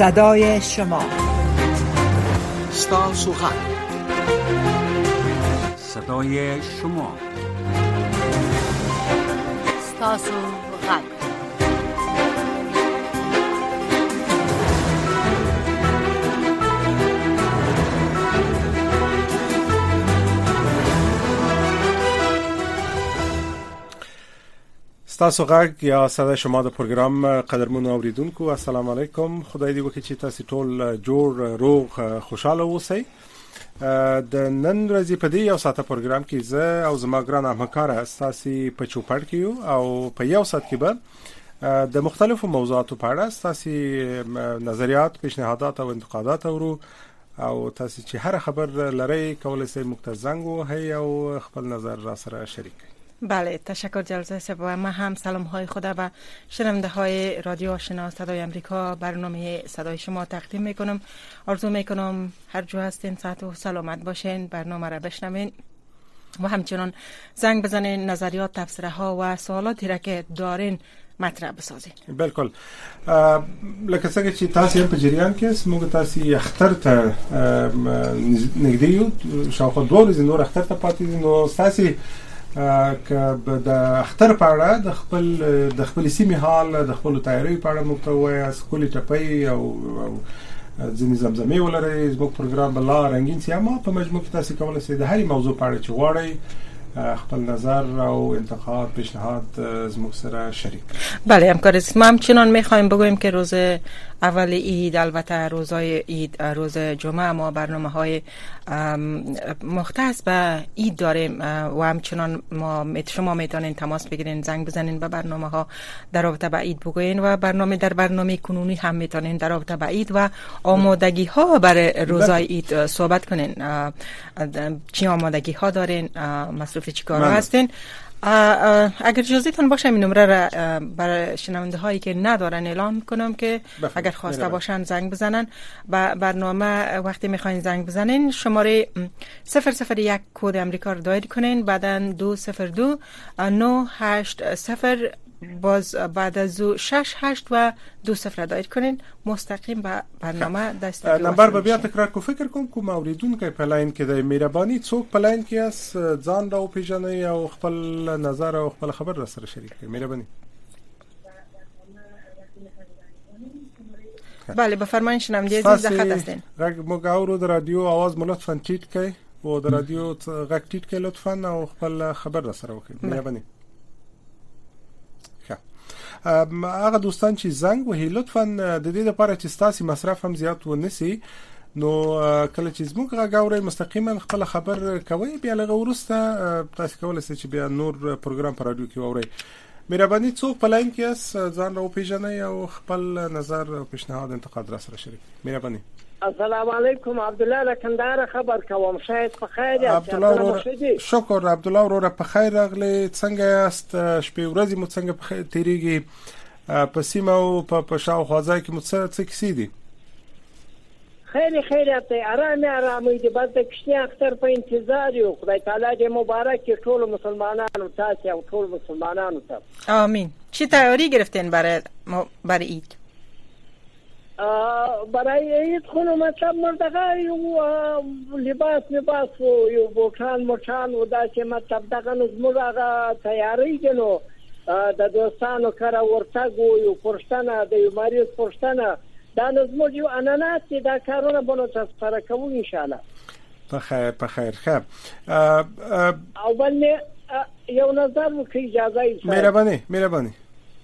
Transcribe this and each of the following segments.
صدای شما، ستاسو غږ، صدای شما، ستاسو غږ. ستاسو غږ یا صدای شما د پروګرام قدرمنو اوریدونکو، السلام علیکم. خدای دې وکړي چې تاسو ټول جوړ روغ خوشاله اوسئ. د نن ورځې په دې یو ساعته پروګرام کې زه او زما ګران همکار تاسو په چوپړ کې یو او په یو ساعت کې به د مختلفو موضوعاتو په اړه تاسو نظریات، پیشنهادات او انتقادات اورو او تاسو چې هر خبر لرئ کولای شئ مختص زنګ وهئ او خپل نظر را سره شریک کړئ. بله، تشکر جلسه صاحب. و من هم سلام های خود و شنونده های رادیو آشنا صدای امریکا برنامه صدای شما تقدیم میکنم. آرزو میکنم هر جا هستین صحت و سلامت باشین، برنامه را بشنوین و همچنان زنگ بزنین، نظریات، تبصره ها و سوالاتی را که دارین مطرح بسازین. بالکل. لکه څنګه چې تاسو هم په جریان کې موږ تاسو اختر ته نږدې یو، شاوخوا 2 ورځې نور اختر ته پاتې دي. نو تاسو که د اختر په اړه د خپل سیمې حال، د خپل تیاری په اړه موږ ته وایي، سکولي ټپي او ځینې زمزمې ولري. زموږ پروګرام بلا رنگین سیما په مجموع کې تاسو کولای شئ د هرې موضوع په اړه چې غواړئ خپل نظر او انتقاد، پیشنهاد زموږ سره شریک. بله همکار است. ما همچنان میخوایم بگوییم که روز اول عید، البته روزهای عید، روز جمعه ما برنامه‌های مختص به عید داریم و همچنان شما میتونین تماس بگیرین، زنگ بزنین به برنامه‌ها در رابطه با عید بگوین و در برنامه کنونی هم میتونین در رابطه با عید و آمادگی‌ها برای روزهای عید صحبت کنین. چی آمادگی‌ها دارین؟ مصروف چی کارا هستین؟ اگر اجازهتون باشه این نمره را برای شنونده هایی که ندارن اعلان کنم که اگر خواسته باشن زنگ بزنن. برنامه وقتی میخواین زنگ بزنین شماره 001 کد امریکا رو دایر کنین، بعداً 202 980 باز بعد از 68 و 20 دایر کنین، مستقیم به برنامه دست پیوند. نمبر به بیا تکرار کو فکر کوم کوم اوریدونکو په لاین کې د مهرباني څوک په لاین کې اس ځان راو پیژنې او خپل نظر او خپل خبر را سره شریک کړئ. مهرباني. بله بفرمایید شنونده عزیز در خط هستین. موږ اورو د رادیو आवाज مو لطفاً ټیټ کړئ او د رادیو غږ ټیټ کړئ لطفاً او خپل خبر را سره وکړئ. مهرباني. هغه دوستان چې زنګ وهي لطفاً د دې لپاره چې تاسو مصرف هم زیات ونسی، نو کله چې زموږ غاوري مستقیما خپل خبر کوي، بیا لږ ورسته تاسو کولای شئ چې بیا نور پروګرام پر رادیو کې واورئ. مهرباني څوک په لاین کې اس ځان راو پیژنئ او خپل نظر او پیشنهاد انتقاد را سره شریک. مهرباني. السلام علیکم، عبدالله لکندار خبر کوم. شاید په خیر یاست؟ عبدالله شکر. عبدالله وروره په خیر راغلی. څنګه یاست؟ شپې ورځې مو څنګه په خیر تیریږي؟ په سیمه او په شاوخوا ځای کې مو څه کیسې دي؟ خیر ته آرامي دي. بس د کشتي اختر په انتظار یو. خدای تعالی دې مبارک کړي ټول مسلمانانو تاسو او ټول مسلمانانو ته. آمین. چی تیاری گرفتین برای عید؟ برای عید خونو مطلب مردقه یو لباس و یو بوټان و دا چې مطلب دغه نظمو هغه تیاری کنو د دوستانو کره ورتګ یو پرشتنه د یو مریض پرشتنه دا نظمو یو انانات چې دا کارونه بنو تاسو کوو ان شاء الله. په خیر خیر. او بل یو نظر وکړئ اجازه یې. مهرباني.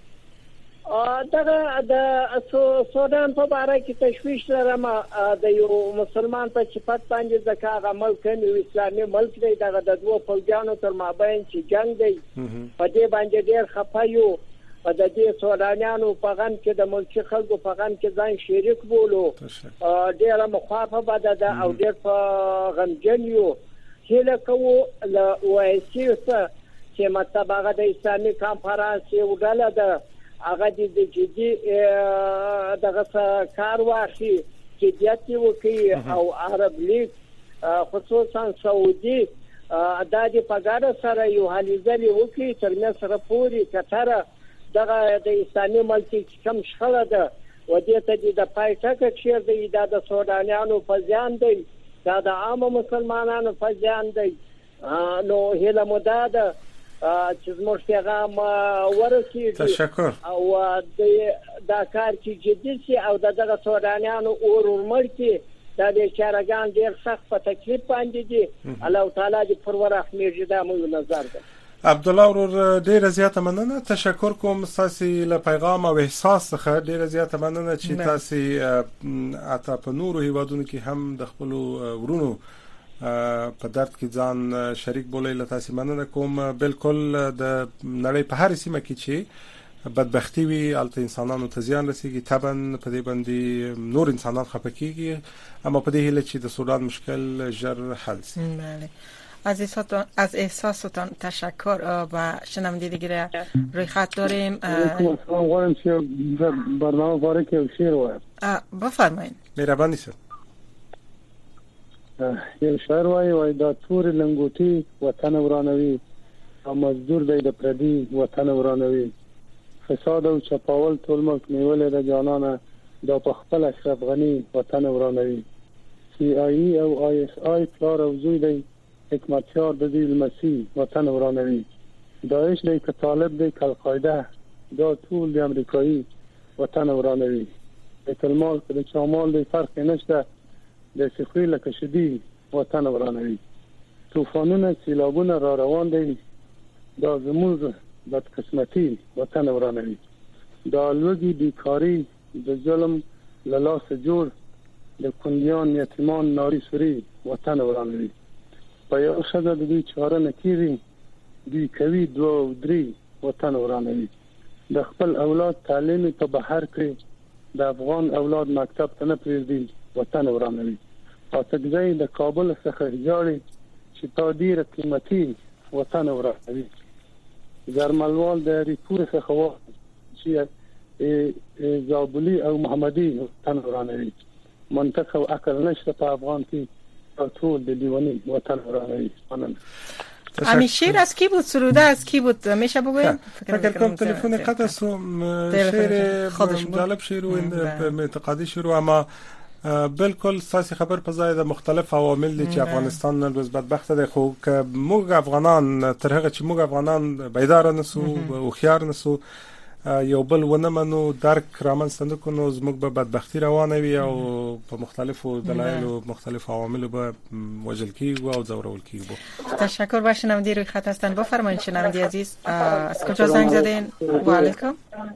دغه د سودان په اړه کې تشویش لرم. د یو مسلمان په صفت باندې ځکه هغه ملک یو اسلامي ملک دی، دغه د دوه فوجانو تر مابین چې جنگ دی په دې باندې ډېر خفه یو. د دې سودانیانو په غم کې د ملکي خلکو په غم کې ځان شریک بولو، ډېر مخاطبه بده ده او ډېر په غمجن یو. هیله کوو له OIC څخه چې مطلب هغه د اسلامي کانفرنس یو ډله ده، هغه د جدي دغه کار واخلي، جديت وکړي او عرب لیگ خصوصا سعودي د دې په ګډه سره یو هليځلې وکړي تر مصر پورې قطر دغه د اسلامي ملک کم شخړه ده و دې ته د پای ټکه چیر دی دا د سودانیانو په ځان دی دا د عام مسلمانانو په ځان دی نو هله مو ده چې زموږ پیغام ورسیږي تشکر او دا کار چې جدي شي او دغه سودانیانو ورمړ کې دا د چارګان ډیر سخت په تکلیف باندې دي الله تعالی دې پر ورحمېږي دا مو نظر ده عبدالله ورور ډیر زیاته مننه تشکر کوم تاسو له پیغام او احساس څخه ډیر زیاته مننه چې تاسو اته په نورو هیوادونو کې هم د خپل ورونو په درد کې ځان شریک بولې لته سیمانه کوم بالکل د نړۍ په هر سیمه کې چې بدبختی وي الته انسانانو ته زیان رسیږي طبعا په دې باندې نور انسانان خپه کیږي اما په دې هله چې د سودان مشکل ژر حل شي. بله از احساستان تشکر و شنونده دیگه روی خط داریم. غواړم چې برنامه باره کې شعر وایم. بفرمایید. مهرباني سره. یو شعر وای دا تور لنګوټي وطن ورانوي او مزدور دی د پردي وطن ورانوي فساد او چپاول ټول ملک نیولې د جانانه دا په خپل اشرف غني وطن ورانوي سی آی او آی اس آی پلار او زوی دی حکمتیار د دې مسیح وطن ورانوي داعش دی که طالب دی که القاعده دا ټول د امریکایي وطن ورانوي بیت المال که د چامال دی فرق نشته د سخوی لکه شدی وطن ورانوي طوفانونه سیلابونه را روان دي دا زموږ بد قسمتي وطن ورانوي دا لوږي بیکاری د ظلم له لاسه جوړ د کندیان یتیمان ناری سوري وطن ورانوي په یو ښځه د دوی چاره نه کېږي دوی کوي دوه او درې وطن ورانوي د خپل اولاد تعلیم په بهر کړي د افغان اولاد مکتب ته نه پرېږدي وطن ورانوي پاتګځای د کابل څخه جوړي چې تا ډیره قیمتي وطن ورانوي زرملوال د ریپور څخه و چې زابلی او محمدي وطن ورانوي منطق او عقل نشته په افغان کې ټول د دیوانی وطن ورانوي. همین شعر از کی بود؟ سروده از کی بود؟ میشه بگویم؟ فکر کنم تلفن قطع شعر جالب شعر و اعتقادی شعر اما بالکل ساسی خبر په ځای د مختلف عوامل دي چې افغانستان نن ورځ بدبخت دی خو که موږ افغانان تر هغه چې موږ افغانان بیدار نسو او خيار نسو یو بل ونه منو درک رامنځته نکونو زموږ به بدبختی روانه وي او په مختلفو دلایلو مختلف عوامل به وجل کیږي او ځورول کیږي. تشکر با شنونده روی خط هستن. بفرمایید شنونده عزیز از کجا زنگ زدین؟ و علیکم.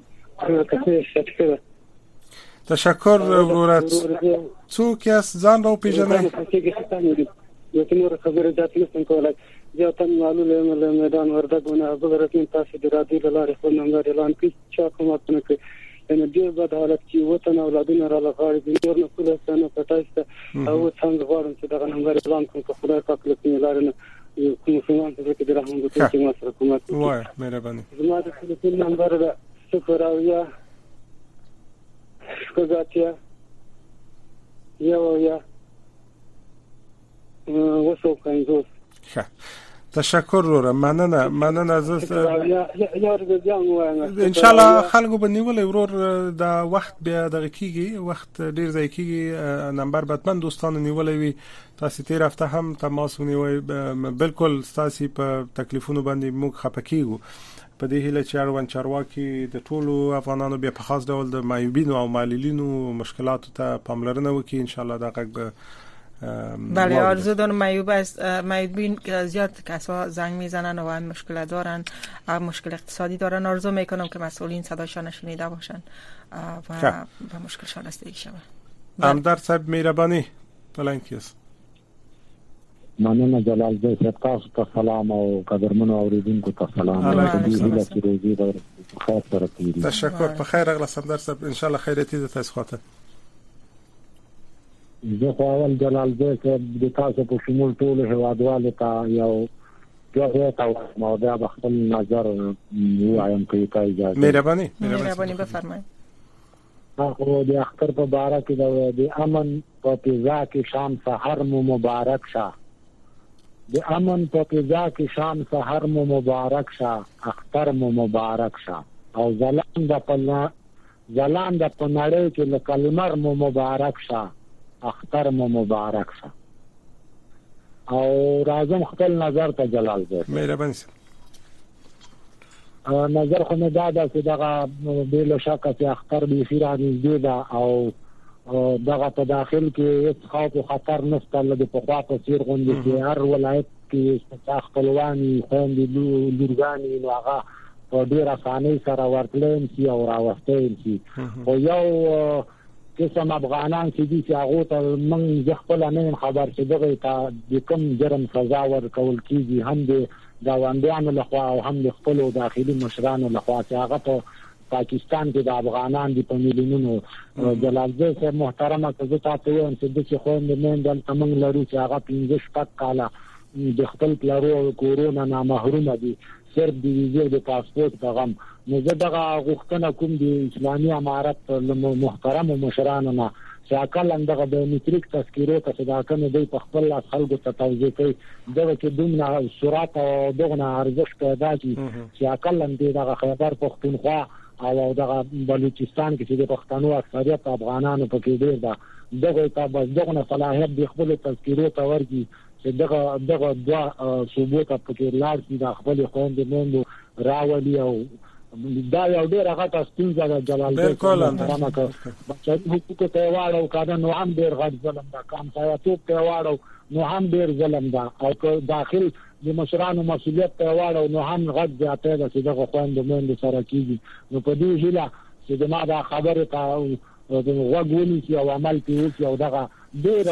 تشکر ورورت څوک یاست ځان راو پیژنئ؟ یو نور خبره ذات نشم کولای زیاتن معلومه له میدان وردګونه بغرتین تاسو د رادیو لاره خپل نمبر اعلان کړئ چې کومه نه کوي ان ډیر بد حالت کې وطن اولادونه را لغړي د نور نه کول څنګه پټایسته او څنګه غواړم چې دا نمبر اعلان کړم که خدای پاک له لاره نه کوم څنګه چې د رحم غوښتنه چې ما سره کومه وای مهرباني زما د ټلیفون نمبر ده 0 شکایت یا وسو کنجوس. تشکر ورور مننه از ان شاء الله خلکو بنیول ورور دا وخت بیا دغه کیږي وخت ډیر ځای کیږي نمبر بتمن دوستانو نیولې وي تاسو تیر هفته هم تماس ونیوي بالکل تاسو په تکلیفونو باندې موږ خپکیږو په دې هله چې اړوند چارواکي د ټولو افغانانو بیا په خاص ډول د مایوبینو او ماللینو مشکلاتو ته پاملرنه وکړي ان شاء الله دا غږ بله آرزو دارم مایوبین که زیاد کسا زنگ میزنن و هم مشکل دارن مشکل اقتصادی دارن آرزو میکنم که مسئولین صداشان شنیده باشن و مشکلشان رسیدگی شود. همدرد صاحب مهربانی پلنکیست. مننه جلال زی تاسو ته سلام او قدرمنو اوریدونکو ته سلام دې چې روزي د خیر سره تیری. تشکر په خیر اغلس همدرد صاحب ان شاء الله خیرتی د تاسو خاطر. زه خو اول جلال زی د تاسو په شمول ټول هوادوالو ته یو جواب تاسو مو بیا د خپل نظر وایم کوي اجازه. مهرباني بفرمایئ. خو د اختر په باره کې د امن په فضا کې شام سحر مو مبارک شه. د امن په فضا کې شام سحر مو مبارک شه اختر مو مبارک شه او ظلم د ځلانده په نړۍ کې لکه لمر مو مبارک شه، اختر مو مبارک شه. او راځم خپل نظر ته جلال زه مهرباني نظر خو مې دا ده چې دغه بې له شکه چې اختر بیخي رانږدې ده او دغه په داخل کې هېڅ خوف و خطر نشته، له د پخوا په څېر غوندې چې هر ولایت کې ستا خپلوان وي، خویندې لورګانې وي، نو هغه په ډېر اسانۍ سره ورتلی هم شي او راوستی هم شي. خو یو قسم افغانان چې دي چې هغو ته موږ زه خپله نه یم خبر چې دغې ته د کوم جرم سزا ورکول کېږي، هم د ګاونډیانو لخوا او هم د خپلو داخلي مشرانو لخوا چې هغه په پاکستان کې د افغانان دي په میلیونونو. جلال زه صاحب محترمه که زه تاسو وایم چې داسې خویندې میندې دلته موږ لرو چې هغه 15-16 کاله د خپل پلرو او کورو نه نامحرومه دي صرف د ویزې او د پاسپورټ په غم. نو زه دغه غوښتنه کوم د اسلامي امارت محترمو مشرانو نه چې اقل دغه بایومټریک تذکیرو ته چې دا کومې دوی په خپل لاس خلکو ته توضیح کوي، دغه کې دومره سرعت او دغه ارزښت پیدا شي چې اقل دغه خیبر پښتونخوا او دغه بلوچستان کې چې د پښتنو اکثریت افغانانو پکې ډېر ده، دغه ته بس دغه صلاحیت د خپل تذکیرو ته ورکړي چې دغه دوه صوبو ته پکې لاړ شي، د خپل خویندې میندو راولي. او دا یو ډېر هغه ستونزه ده جلال محترمه که بشري حقوقو ته یې واړو که نو هم ډېر غټ ظلم ده، که همسایه‌توب ته یې واړو نو هم ډېر ظلم ده، او که داخل د مشرانو مسؤلیت ته یې واړو نو هم غټ زیاتی ده چې دغه خویندو میندو سره کېږي. نو په دې هیله چې زما دا خبرې ته غوږ ونیسي او عمل پرې وکړي او دغه ډېر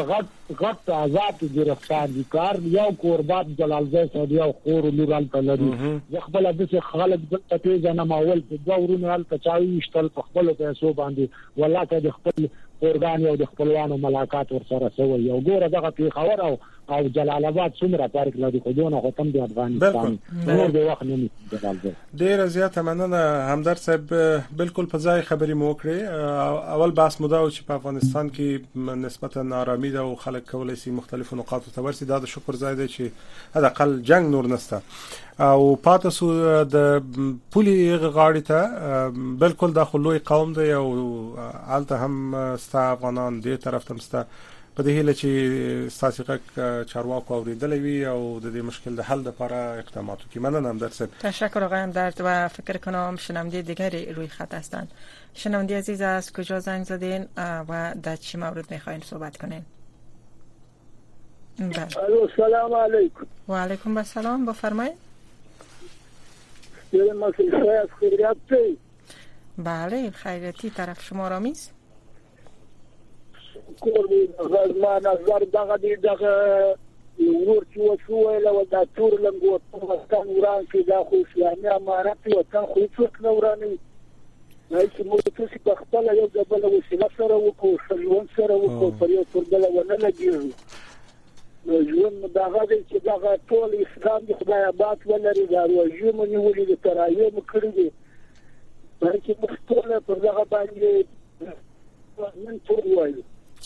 غټ عذاب کې ګرفتار دي. کار یو کوربات جلال زی صاحب یو خور و لور هلته لري، زه خپله داسې خلک دلته پېژنم اول چې دوه ورونه هلته چا وویشتل په خپلو پیسو باندې، والله که د خپل خورګانې او د خپلوانو ملاقات ورسره شوی. او ګوره دغه پېښور او جلال آباد څومره فرق لري، خو دونه خو هم د افغانستان نور د وخت نه نیسي جلال زی. ډېره زیاته مننه همدرد صاحب، بالکل په ځای خبرې مو وکړې. اول بحث مو دا و چې په افغانستان کې نسبتا ناارامي ده او خلک کولی شي مختلفو نقاطو ته ورسي. دا د شکر ځای دی چې حداقل جنگ نور نشته او پاتې سو د پولي غاړې ته. بالکل دا خو لوی قوم دی او هلته هم ستا افغانان دې طرف ته هم ستا، په دې هیله چې ستاسې غږ چارواکو اورېدلی وي او د دې مشکل د حل لپاره اقدامات وکړي. مننه همدرد صاحب. تشکر آقای همدرد و فکر کنم شنونده دیگری روی خط هستند. شنونده عزیز از کجا زنگ زدین و در چه مورد میخواین صحبت کنین؟ الو سلام علیکم. و علیکم السلام، بفرمایید. بله خیریتی طرف شما را میز. ما نظر دغه ورور چې وشویل او دا تور لنګو افغانستان وران کې دا خو اسلامي امارت وطن خو څوک نه ورانوي. چې موږ تاسو په خپل یو د بل وسیله سره وکړو، ژوند سره وکړو، پر یو تور بل ونه لګیږو. ژوند دغه دی چې دغه ټول اسلام د خدای آباد ولري، دا روژې مو نیولي دي، تراویح مو کړي دي، بلکې موږ ټول پر دغه باندې نن ټول وایو.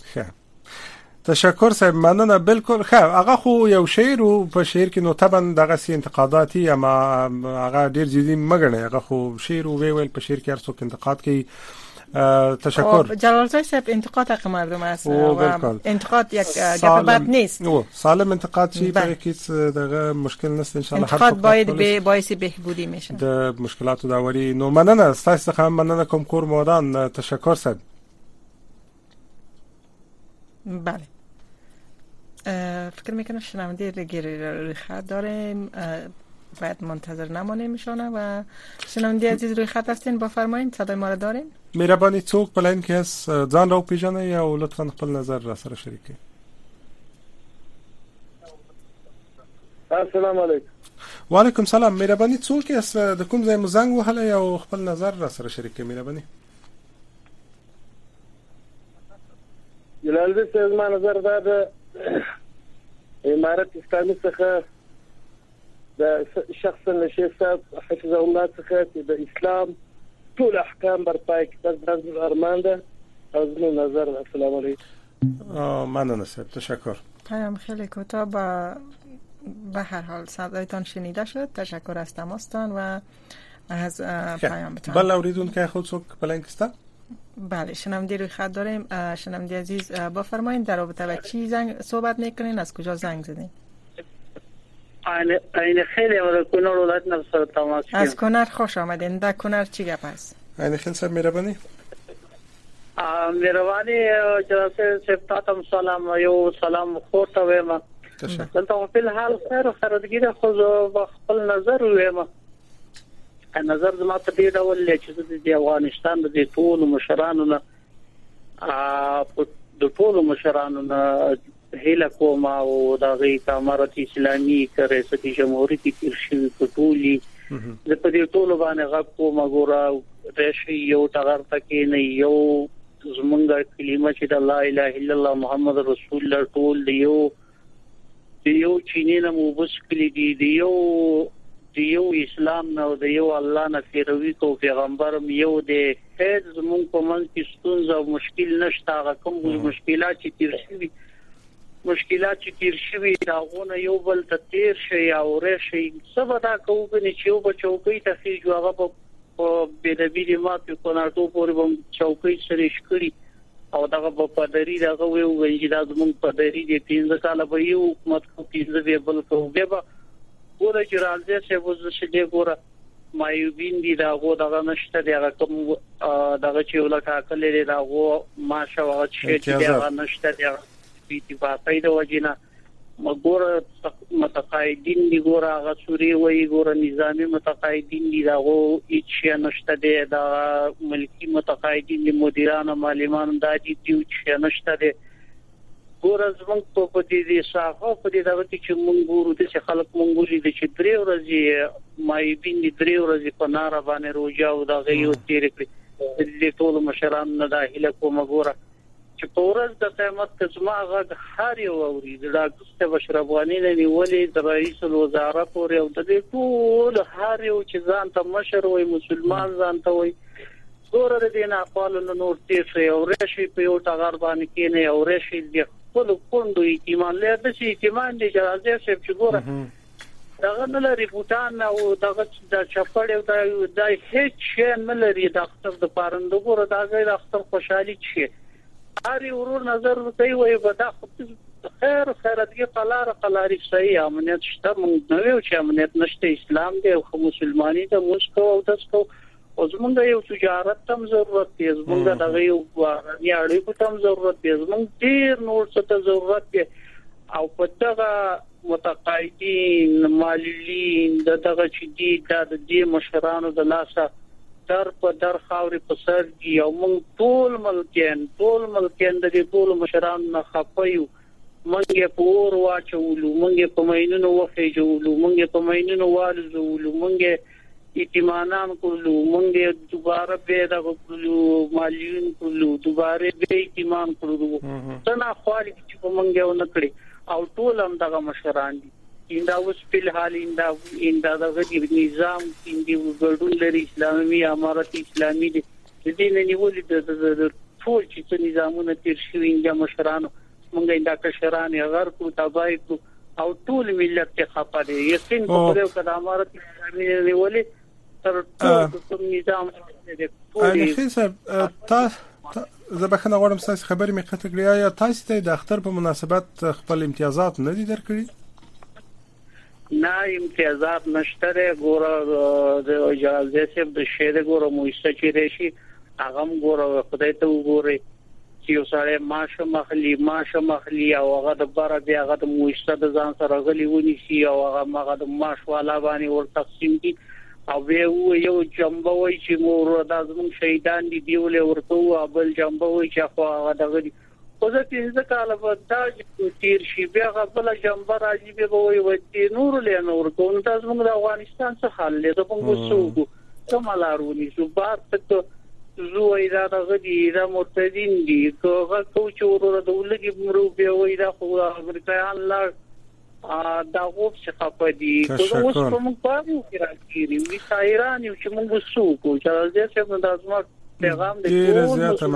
تشکر صاحب، مننه. بالکل ښه، هغه خو یو شعر او په شعر کې نو طبعا دغه سي انتقاداتي اما هغه ډیر جدي مګنه، هغه خو شعر او ویل په شعر کې هر څوک انتقاد کوي. تشکر جلال زی صاحب. انتقاد حق مردم است و انتقاد یک گپ بد نیست. سالم انتقاد چی برای کس دغه مشکل نیست. ان شاء الله انتقاد باید به باعث بهبودی میشه د مشکلات داوری. نو مننه تاسو څخه، مننه کوم کور مودان. تشکر صاحب. بله فکر میکنم شنونده روی خط داریم، باید منتظر نمانیم ایشانه. و شنونده عزیز روی خط هستین، بفرمایید صدای ما را دارین. مهربانی څوک بلین که از ځان را پیژنه یا لطفا خپل نظر را سره شریک کړئ. السلام علیکم. وعلیکم سلام. مهربانی څوک از د کوم ځای مو زنګ وهله یا خپل نظر را سره شریک کړئ. مهربانی. جلال زی صاحب، ما نظر دا د امارت اسلامي څخه د شخصا نشي صاحب حفظه الله څخه د اسلام ټول احکام برپای کړي. د ارمان ده از من نظر. السلام علیکم. مننه صاحب، تشکر. پیام خیلی کوتاه به هر حال صدایتان شنیده شد. تشکر از تماستان و از پیامتان. بله اوریدون که خود څوک بلنګ است. بله شنونده روی خط داریم. شنونده عزیز بفرمایید در رابطه با چی صحبت میکنین، از کجا زنگ زدین؟ این خیلی از کنر ولایت نفسر تماس کردم. از کنر خوش آمدین. در کنر چی گپ است؟ این خیلی صاحب مهربانی جناب صاحب سلام یو سلام خورته ویم. دلته په حال خیر خردګي د خو خپل نظر ویم. نظر زما په دې ډول چې د افغانستان د ټول مشرانو نه د ټول مشرانو نه هیله کوم او د غي امارت اسلامي ریاست جمهوریت کې شي ټولي د په دې ټول باندې غږ کوم غورا راشي یو ټغر تکي نه یو زمونږه کلمه چې د لا اله الا الله محمد رسول الله ټول دیو چینه مو بس کلی دیو اسلام نو دیو الله نه پیروي کو پیغمبر یو دی هیڅ زمون په من کې ستونزه او مشکل نشته. هغه کوم مشکلات چې تیر شوي داغونه یو بل ته تیر شي او راشي سبا دا کوګنی چې یو بچوکۍ ته خېجو هغه په بيدبيري ما په کناټو پورې بم چوکۍ سره شکړي او دغه په پدری دغه ویو چې دا زمون پدری دي 3 کال به یو حکومت کو 3 به بل کو به ګوره چې راځي چې وځي چې ګوره مایوبین دي دغه نشته دغه کوم دغه چې ولکه کله دغه ماشه وغه چې دغه نشته دغه بیت په د وجنه مګوره متقاعدین دي ګوره هغه سوري وي ګوره نظامی متقاعدین دي دغه هیڅ نشته دي د ملکی متقاعدین دي مدیران معلمان د دې چې نشته دي ګوره زمونږ په دې صحافه په دې دغه چې مونږ ګورو چې خلک مونږ ګوري چې 3 ورځې مایبین دي 3 ورځې په نار باندې روجا او دغه یو تیر کړی د ټول مشران نه داخله کوم ګوره چې پورز د قیامت کزما غږ هر یو اوري د ډاکټر بشربوانی نه نیولې د رئیس الوزرا پورې او د ټول هر یو چې ځان ته مشر وي مسلمان ځان ته وي ګوره د دې نه خپل نور تیر شي او رشي په یو ټغر باندې کې نه او رشي د خپل کوندو ایمان لري د شي ایمان دي چې راځي چې ګوره دغه نه لري بوتان او دغه د چپړ او د هیڅ شي نه لري د اختر د پارندو ګوره دغه د اختر خوشحالي شي هر ورور نظر کوي وي به دا خیر خیراتګي قلاري صحیح امنیت شته مونږ نو یو چې امنیت نشته اسلام دی او مسلمانۍ ته مسکو او تاسو او زمونږ یو تجارت تم ضرورت دی زمونږ دغه یو اړیکو تم ضرورت دی زمونږ ډیر نور څه ته ضرورت دی او په دغه متقاعدین معلولین دغه چې دی د دې مشرانو د لاسه در په در خاوري په سر دی او موږ ټول ملکین د دې ټول مشرانو نه خپایو مونږه پور واچولو مونږه په مینونو وخېجولو مونږه په مینونو والزولو مونږه ایتمانان کولو مونږه دوباره به دا کولو مالیون کولو دوباره به ایتمان کولو څنګه خالي چې مونږه ونکړي او ټول هم دغه مشران دي ایندا اوس په حال ایندا دغه نظام اندي ګډون لري اسلامي امارت اسلامي دي دې نه نیولې د ټول چې نظامونه تیر شوی ایندا مشرانو مونږ ایندا کشران یې غر کو تبای کو او ټول ملت ته خپه دي یقین کوو کله امارت اسلامي نیولې تر ټول نظام دې اګه صاحب زبخنه غواړم تاسو خبرې مې قطع کړې یا تاسو ته د اختر په مناسبت خپل امتیازات نه دي درکړي نه امتیازات نشته ګوره د اجازه سیب د شهر ګوره موسسه چې راشي هغه ګوره خدای ته وګوري چې یو سره ماشه مخلي او هغه د بار بیا هغه د موسسه د ځان سره غلي ونی شي او هغه د ماش والا باندې ور تقسیم کی او یو جنبه وای چې مور د ازمن شهیدان دي دیول ورته او بل جنبه وای چې خو هغه دغه خو ځکه کاله په تاج تیر شي بیا غبل جنبه راځي به وای وتی نور له نور کوم تاسو موږ د افغانستان څخه حل له کوم څه کوملارونی زبار ته زوی دا غدي دا مرتدین دي کوغه کوچ ورور د ولګي مرو به وای دا خو امریکایان لا دا غوښ څخه پدې کوم اوس کوم پاو کې راځي وی سایران یو چې موږ وسو چې راځي چې موږ د ازمات پیغام دې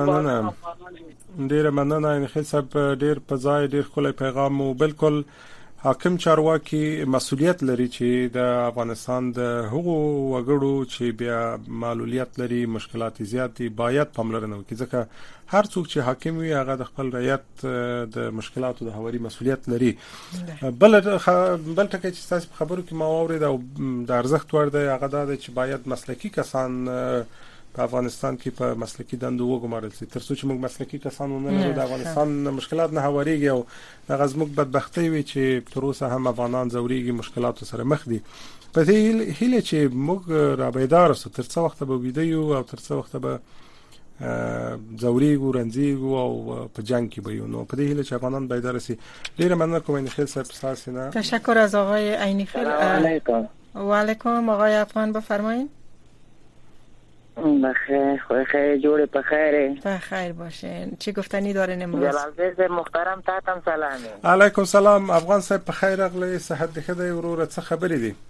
ډیر مننه ان خصب ډیر په ځای ډیر خلک پیغام او بالکل حاکم چارواکي مسؤلیت لري چې د افغانستان د هغو وګړو چې بیا معلولیت لري مشکلات زیات دي باید پاملرنه وکړي ځکه هر څوک چې حاکم وي هغه د خپل رعیت د مشکلاتو د هواري مسؤلیت لري. بل ټکی چې تاسو خبرو کې ما واورید او د ارزښت ور دی هغه دا چې باید مسلکي کسان په افغانستان کې په مسلکي دندو وګمارل شي ترڅو چې موږ مسلکي کسان ونه د افغانستان مشکلات نه هواريږي او د غزموک بدبختی وي چې تر اوسه هم افغانان زوريږي مشکلاتو سره مخ دي. په دې هیله چې موږ را بیدار سو تر څو وخت به ویډیو او تر څو وخت به زوريږو رنځيږو او په جنگ کې به یو نو په دې هیله چې افغانان بیدار شي. ډیره مننه کوم عینی خیل صاحب تاسو نه. تشکر از آقای عینی خیل. و علیکم آقای افغان بفرمایید. بخیر خوشی جوړ په خیره په خیر باشین. چی گفتنی دارین امروز؟ جلالزاده محترم تاتم سلامي. علیکم سلام افغان صاحب په خیر اغلی صحت دې خدای وروره څه خبرې دي؟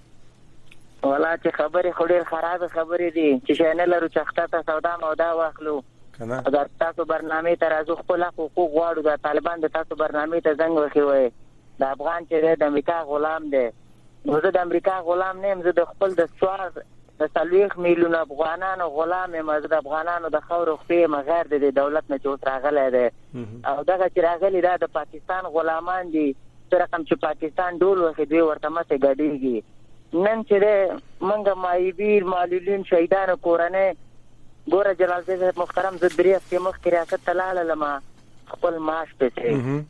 ولا چې خبرې خوري خراب خبرې دي چې شنه لرو چخته ته سودا مودا واخلو کنه اگر تاسو برنامه ته راځو خپل حقوق غواړو د طالبان د تاسو برنامه ته زنګ وخی د افغان چې د امریکا غلام دی نو زه د امریکا غلام نه زه د خپل د سوار د سلويخ میلیون افغانانو غلام یم د افغانانو د خور خپې مغیر د دولت نه چوت راغلی دی او دغه چې راغلی دا د پاکستان غلامان دي تر کوم چې پاکستان ډول وخت دوی ورته مته غډيږي نن چې منګه مایبیر معلولین شهیدانو کورنه ګوره جلالزاده محترم زه دریاف کې مخ کې ریاست تلاله لما خپل معاش پېسې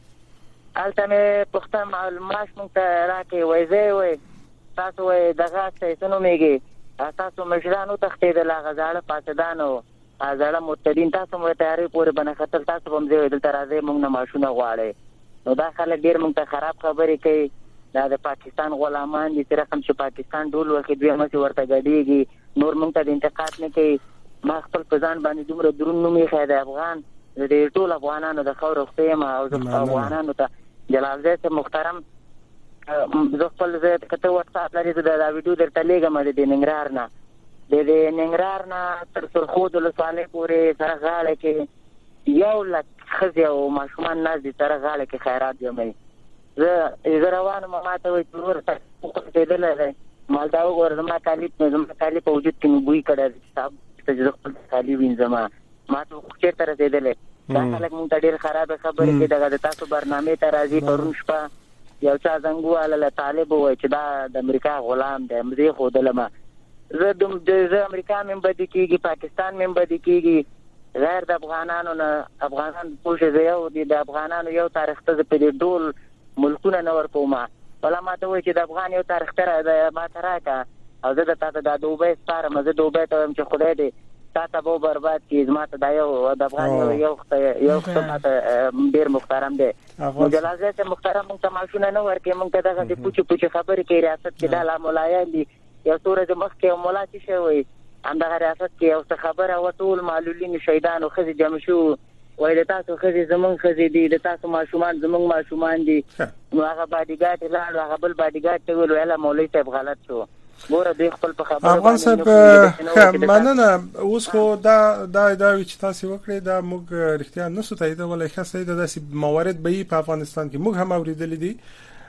البته پختم معاش مونږ ته راکې وایځي وای تاسو وای دغه څه نو میږي تاسو مشرانو تختیدل غزاله پاسدانو ازاله متدین تاسو مو تیاری پورې بنه خطر تاسو هم زه دلته راځي مونږ نه ماشونه غواړي نو دا خلک ډیر مونږ ته خراب خبرې کوي دا د پاکستان غلامان دي چې رقم چې پاکستان ډول وخت دوی هم ورته غډيږي نور مونږ ته د انتقاد نه کوي ما خپل ځان باندې دومره درون نومي خاله افغان د ټول افغانانو د خور خپېما او افغانانو ته جلالزاده محترم زه خپل زه کته وټس اپ لري دا ویډیو درته لګم د ننګرهار نه د ننګرهار نه تر سرخود له سوالې پورې سره غاړه کې یو لک خزي او ماشومان ناز دي سره غاړه کې خیرات جمعي زه روانه ماته وي تور ته دلته مالدا وګورم ما کالی په وجود کې بوې کړه صاحب چې خپل کالی وینځم ما ته خو تر دې دلته دا خلک مونږ ته ډیر خراب خبرې کې دغه تاسو برنامه ته راځي پرون شپه یو چا زنګواله طالب وای چې دا د امریکا غلام دی مزه خو دلمه زه د امریکا ممبر دي کیږي پاکستان ممبر دي کیږي غیر د افغانانو نه افغانان پوښي یو دي د افغانانو یو تاریخ ته په ډول ملکونه نور کومه ولا ما ته وای چې د افغان یو تاریخ تر ما تراکا او زه د تاسو د دوبه ستاره مزه دوبه ته چې خدای دې تاسو به برباد کی زماته دا یو د افغان یو خدمت ډیر محترم دی جلالزاده محترم مونږ ته ماشونه نه ورکې مونږ ته دغه د پوچو خبرې کوي ریاست کې د مولایان دي یو سورې د مخ کې مولا چې شوی همدغه ریاست کې یو څه خبره وټول معلولین شهیدانو خزي جمع شو وای د تاسو خزي زمون خزي دي د تاسو ماشومان زمون ماشومان دي نو هغه باډیګارد لاړ هغه بل باډیګارد ته ویل ویله مولوی صاحب غلط شو ګوره دوی خپل په خبره افغان صاحب مننه اوس خو دا چې تاسو وکړئ دا موږ رښتیا نسو تایید ولې خاصه د داسې موارد به په افغانستان کې موږ هم اوریدل دي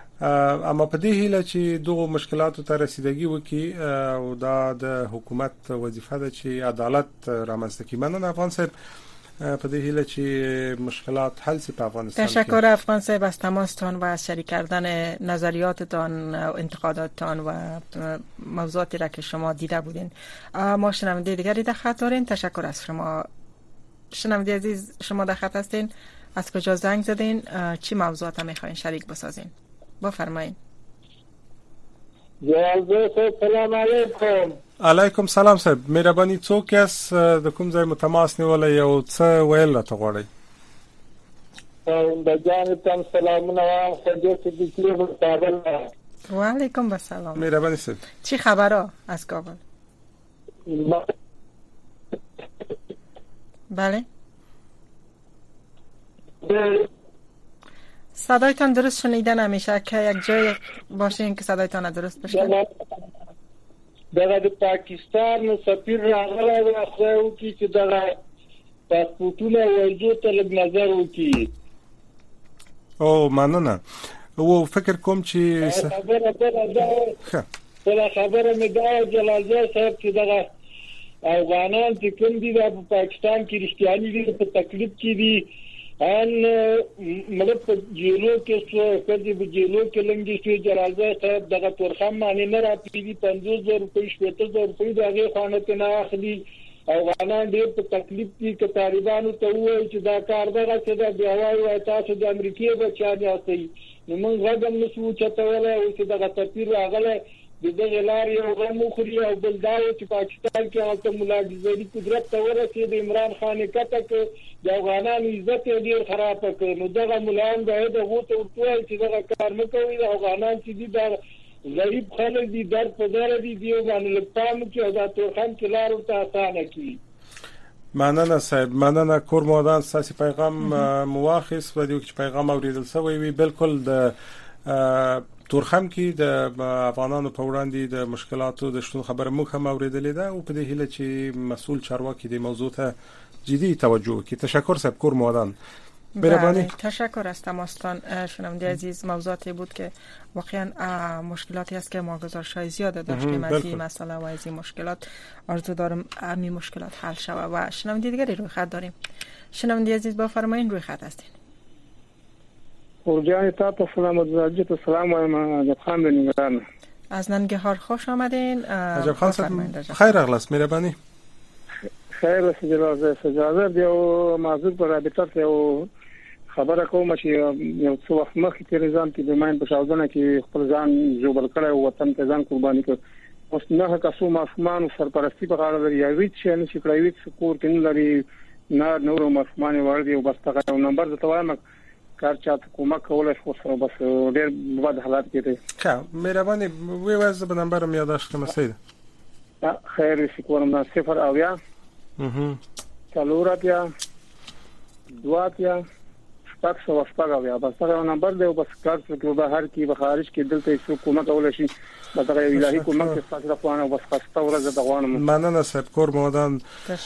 اما په دې هیله چې دغه مشکلاتو ته رسیدګي وکړي او دا د حکومت وظیفه ده چې عدالت رامنځته کړي. مننه افغان صاحب په دې هیله چې مشکلات حل شي په افغانستان. تشکر افغان صاحب از تماستان و از شریک کردن نظریاتتان و انتقاداتتان و موضوعاتی را که شما دیده بودین. ما شنونده دیگری در خط دارین. تشکر از شما شنونده عزیز شما در خط هستین. از کجا زنگ زدین؟ چی موضوعات میخواین شریک بسازین؟ بفرمایید. سلام علیکم. علیکم سلام صاحب مهرباني څوک یاست د کوم ځای متماس نیولای یو څه ویل راته غواړئ؟ د جانب تم سلامونه وایم خدای دې کړي کابل. و علیکم السلام. مهرباني صاحب چی خبره از کابل؟ بله صدایتان درست شنیده نمیشه که یک جای باشین که صدایتان درست بشه. دغه د پاکستان سفیر راغلی و خو کی چې دغه پاسپورتونه ورجو ته لږ نظر وکړي. او مننه او فکر کوم چې خبره مې دا جلال صاحب چې دغه افغانان چې کوم دي د پاکستان کې رښتیاني دي په تکلیف کې دي ان ملک په جیلو کې څو کدي په جیلو کې لنګي چې جلال صاحب دغه تورخم باندې نه راپېږي 50,000 روپۍ 70,000 روپۍ دغه خانه ته نه اخلي افغانان ډېر په تکلیف کې چې طالبانو ته وایي چې دا کار دغه څه د بیاوي تاسو د امریکای بچیان یاستئ نو موږ غږم نشو چتولای او چې دغه تفسیر راغله دغه لارې او غمو خوري او بلداو چې پاکستان کې هغه مولا جزيري قدرت ته ورسېد عمران خان کته کې د افغانانو عزت ډېر خراب کړ نو دغه مولان باید هغه ته ورته چې دغه کار نه کوي د افغانان چې دي دا غریب خلک دي در په در دي باندې لپاره چې دا تورخم کې لار ورته اسانه کی مننه صاحب مننه کورمودان ساسي پیغام مواخص و دیو چې پیغام اوریدل سوی وي بالکل د تورخم کې د افغانانو په وړاندې د مشکلاتو د شتون خبره مخ هم اوریدلې ده او په دې هیله چې مسؤل چارواکي د موضوع ته جدی توجه وکړي. تشکر صاحب کورمودان. بله تشکر از تماستان شنونده عزیز. موضوعاتی بود که واقعا مشکلاتی است که ما گزارش‌های زیاد داشتیم از این مسئله و از این مشکلات. آرزو دارم همین مشکلات حل شود و شنونده دیگری روی خط داریم. شنونده عزیز بفرمایید روی خط هستین. ورجان تا سلام علیکم. سلام علیکم خان بنگران. از ننگهار خوش آمدین. عجب خان صاحب خیر اغلاس مهربانی. خیر سجازه دیو معذور پر رابطه او خبره کوم چې یو څو وخت مخکې تیرځان کې د ماین په شاوزنه کې خپل ځان جوړ کړی او وطن ته ځان قرباني کړ. اوس نه کاسو مافمان سرپرستی په اړه لري یا ویڅ شي نه شي کړی ویڅ کور کې نه لري نه نور مافمان وردي او بس تاګه نمبر ته وایم کار چاته کومه کولای شو سره بس ډېر بد حالات کې دي. ښه مهرباني وی واز په نمبر مې یاداشت کوم سید. خیر شکرم 0 اویا کالوراتیا دواتیا شپږ اویا بس هغه نمبر دی او بس کار څه په بهر کې په خارج کې دلته څو کومه کولای شي بس هغه الهي کومه چې تاسو راخوانه بس خسته ورځ د غوانم. مننه صاحب کورمودان.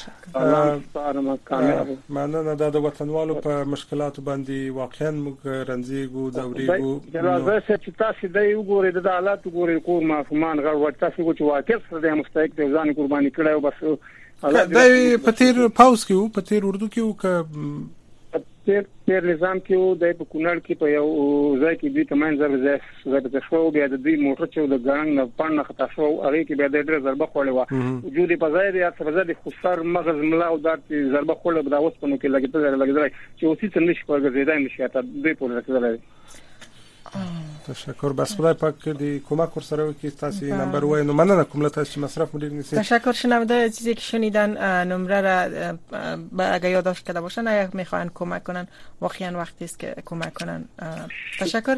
مننه د وطنوالو په مشکلاتو باندې واقعا موږ رنځيګو دوریګو جلازه چې تاسو د وګورئ د حالات وګورئ کور مافمان غړ تاسو چې واقع سره مستحق د ځان قرباني کړی او بس دا پتیر پاوس کیو پتیر اردو کیو ک پیر نظام کیو د په کونړ کې په یو ځای کې دوی تمام زره زه شو بیا د دوی موټر چې د ګرنګ نه پاند خطا شو هغه کې بیا د ډېر ضربه خوړې و وجود په ځای دی څه د خسر مغز ملا او د ضربه خوړې د اوس په نو کې لګیدل چې اوسې څه نشي ورګزیدای نشي ته دوی په رسیدل. تشکر بس خدای پاک دی کمک ورسره وکړي. تاسو نمبر وای نو مننه کوم لته چې مصرف مدیر نیست. تشکر. شنونده چیزی که شنیدن نمره را اگه یادداشت کرده باشن اگه میخوان کمک کنن واقعا وقتی است که کمک کنن. تشکر.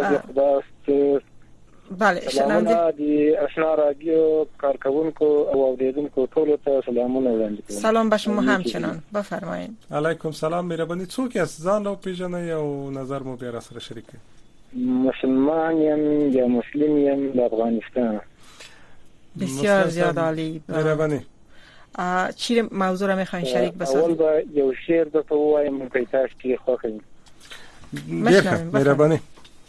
بله شنونده دی آشنا رادیو کارکونکو او اوریدونکو ټول ته سلامونه وړاندې کوم. سلام به شما همچنان. بفرمایید. علیکم سلام. مهربانی څوک یاست ځان او پیژنئ او نظر مو بیا سره شریک کړئ. مسلمان یا مسلم یم د افغانستان. بسیار زیاد عالی. مهربانی. چی موضوع را میخواین شریک بسازید؟ اول با یو شعر د تو وایم که تاسو کې خوښی. مهربانی.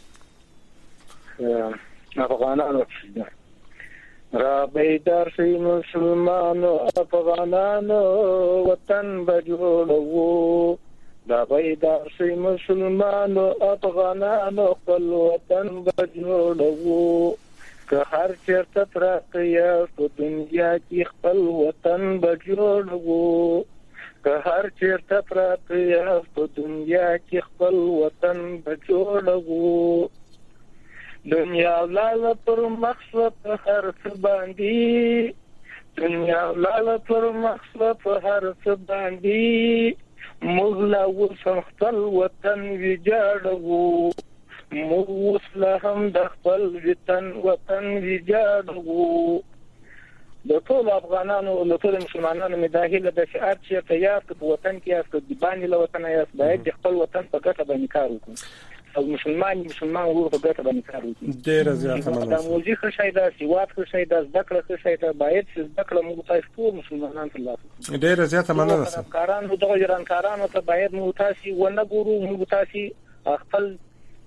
افغانانو را بیدار شي مسلمانو افغانانو وطن بجوړو دا بیدار شي مسلمانو افغانانو خپل وطن بجوړو که هر چیرته پراته په دنیا کې خپل وطن بجوړو که هر چیرته پراته په دنیا کې خپل وطن بجوړو دنیا لاله پر مقصد هر څه باندې دنیا لاله پر مقصد هر څه باندې موږ لا وسم خپل وطن ویجاړو موږ وسله هم د خپل وطن ویجاړو د ټول افغانانو او ټول مسلمانانو مداهله د شعار چې تیار په وطن کې است د باندې له وطن یاست باید د خپل وطن په ګټه باندې کار وکړو او مسلمان ورو په ګټه باندې کار وکړي. ډېر زیات مننه. د موزیک ښه دا سیواد ښه دا ذکر ښه دا باید ذکر موږ تاسو ټول مسلمانان ته لاسو. ډېر زیات مننه. کارانو د ایرانکارانو ته باید موږ تاسو ونه ګورو موږ تاسو خپل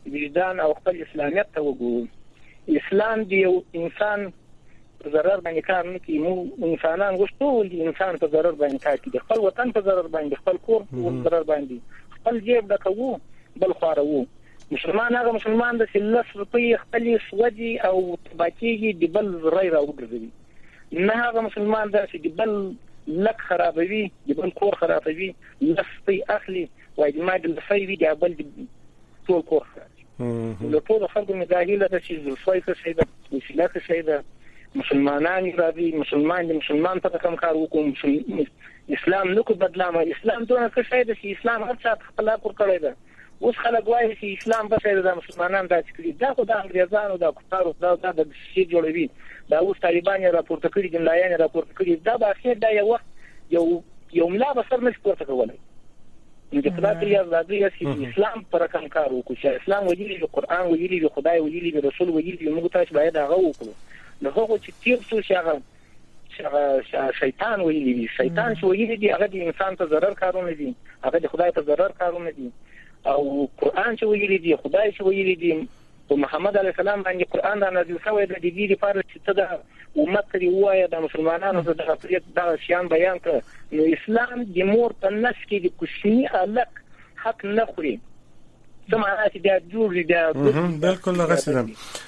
وجدان او خپل اسلامیت ته وګورو. اسلام دی یو انسان ضرر باندې کار نه کوي. مو انسانان غوښتو دي انسان په ضرر باندې کار کوي، خپل وطن په ضرر باندې، خپل کور په ضرر باندې، خپل جیب ډکوو بل خوارو. مسلمان هغه مسلمان د 10 روپۍ خپل سودي او تباکیږي د بل رای راوګرځي. نه هغه مسلمان د بل لک خرابوي، د بل کور خرابوي، لسپي اخلي وای د ما د لفي وی د بل ټول کور خرابوي. له ټول خلکو مداهله د شي زلفای څه شي د وسیله څه شي د مسلمانان راځي. مسلمان ته کوم کار وکوم اسلام نو کو بدلامه. اسلام دونه څه شي د اسلام هر څه خپل کور کړی ده. اوس خلک وایي چې اسلام به د مسلمانانو د چکري دا خو د انګريزانو د کفارو د شي جوړوي. دا اوس طالبان راپورته کړي، جنایان راپورته کړي. دا به اخر دا یو وخت یو ملا به سر نشي پورته کولای. نو د خدای په یاد چې اسلام پر کوم کار وکړي. چې اسلام ویلي د قران ویلي د خدای ویلي د رسول ویلي موږ تاسو باید هغه وکړو. نو هغه چې تیر څو هغه شیطان ویلي، شیطان چې ویلي دی هغه د انسان ته ضرر کارونه دي، هغه د خدای ته ضرر کارونه دي. او قران چې ویلي دی، خدای چې ویلي دی، او محمد علی السلام باندې قران دا نازل شوی د دې لپاره چې ته د امت لري وایي د مسلمانانو د خپلیت د شیان بیان کړ. نو اسلام د مور په نس کې د کوشنی الک حق نه خوري. سمعت دا جوړ دا بالکل غسیدم.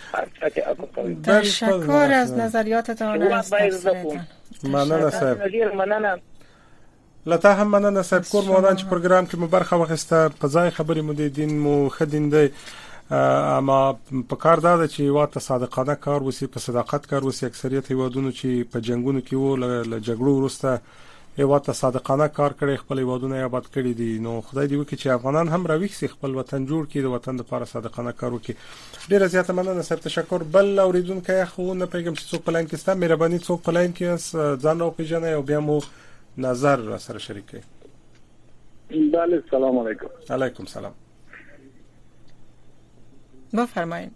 تشکر از نظریاتتان. مننه صاحب. لته هم مننه صاحب. کور مودان چې پروګرام کې مبارخه وخسته په ځای خبرې مو د دین مو خدین دی. اما په کار دا چې واته صادقانه کار وسی، په صداقت کار وسی. اکثریت هیوادونو چې په جنگونو کې وو له جګړو وروسته هیواته صادقانه کار کړي، خپل هیوادونه آباد کړي دي. نو خدای دې وکړي چې افغانان هم راوښسي، خپل وطن جوړ کړي، د وطن لپاره صادقانه کار وکړي. ډیره زیاته مننه صاحب. تشکر. بل اوریدونکو خو نه پیغام چې څوک پلان کې ستا مهرباني څوک پلان کې ځان او پیژنې او بیا مو نظر سره شریک کړئ. بله سلام علیکم. علیکم سلام. بفرمایید.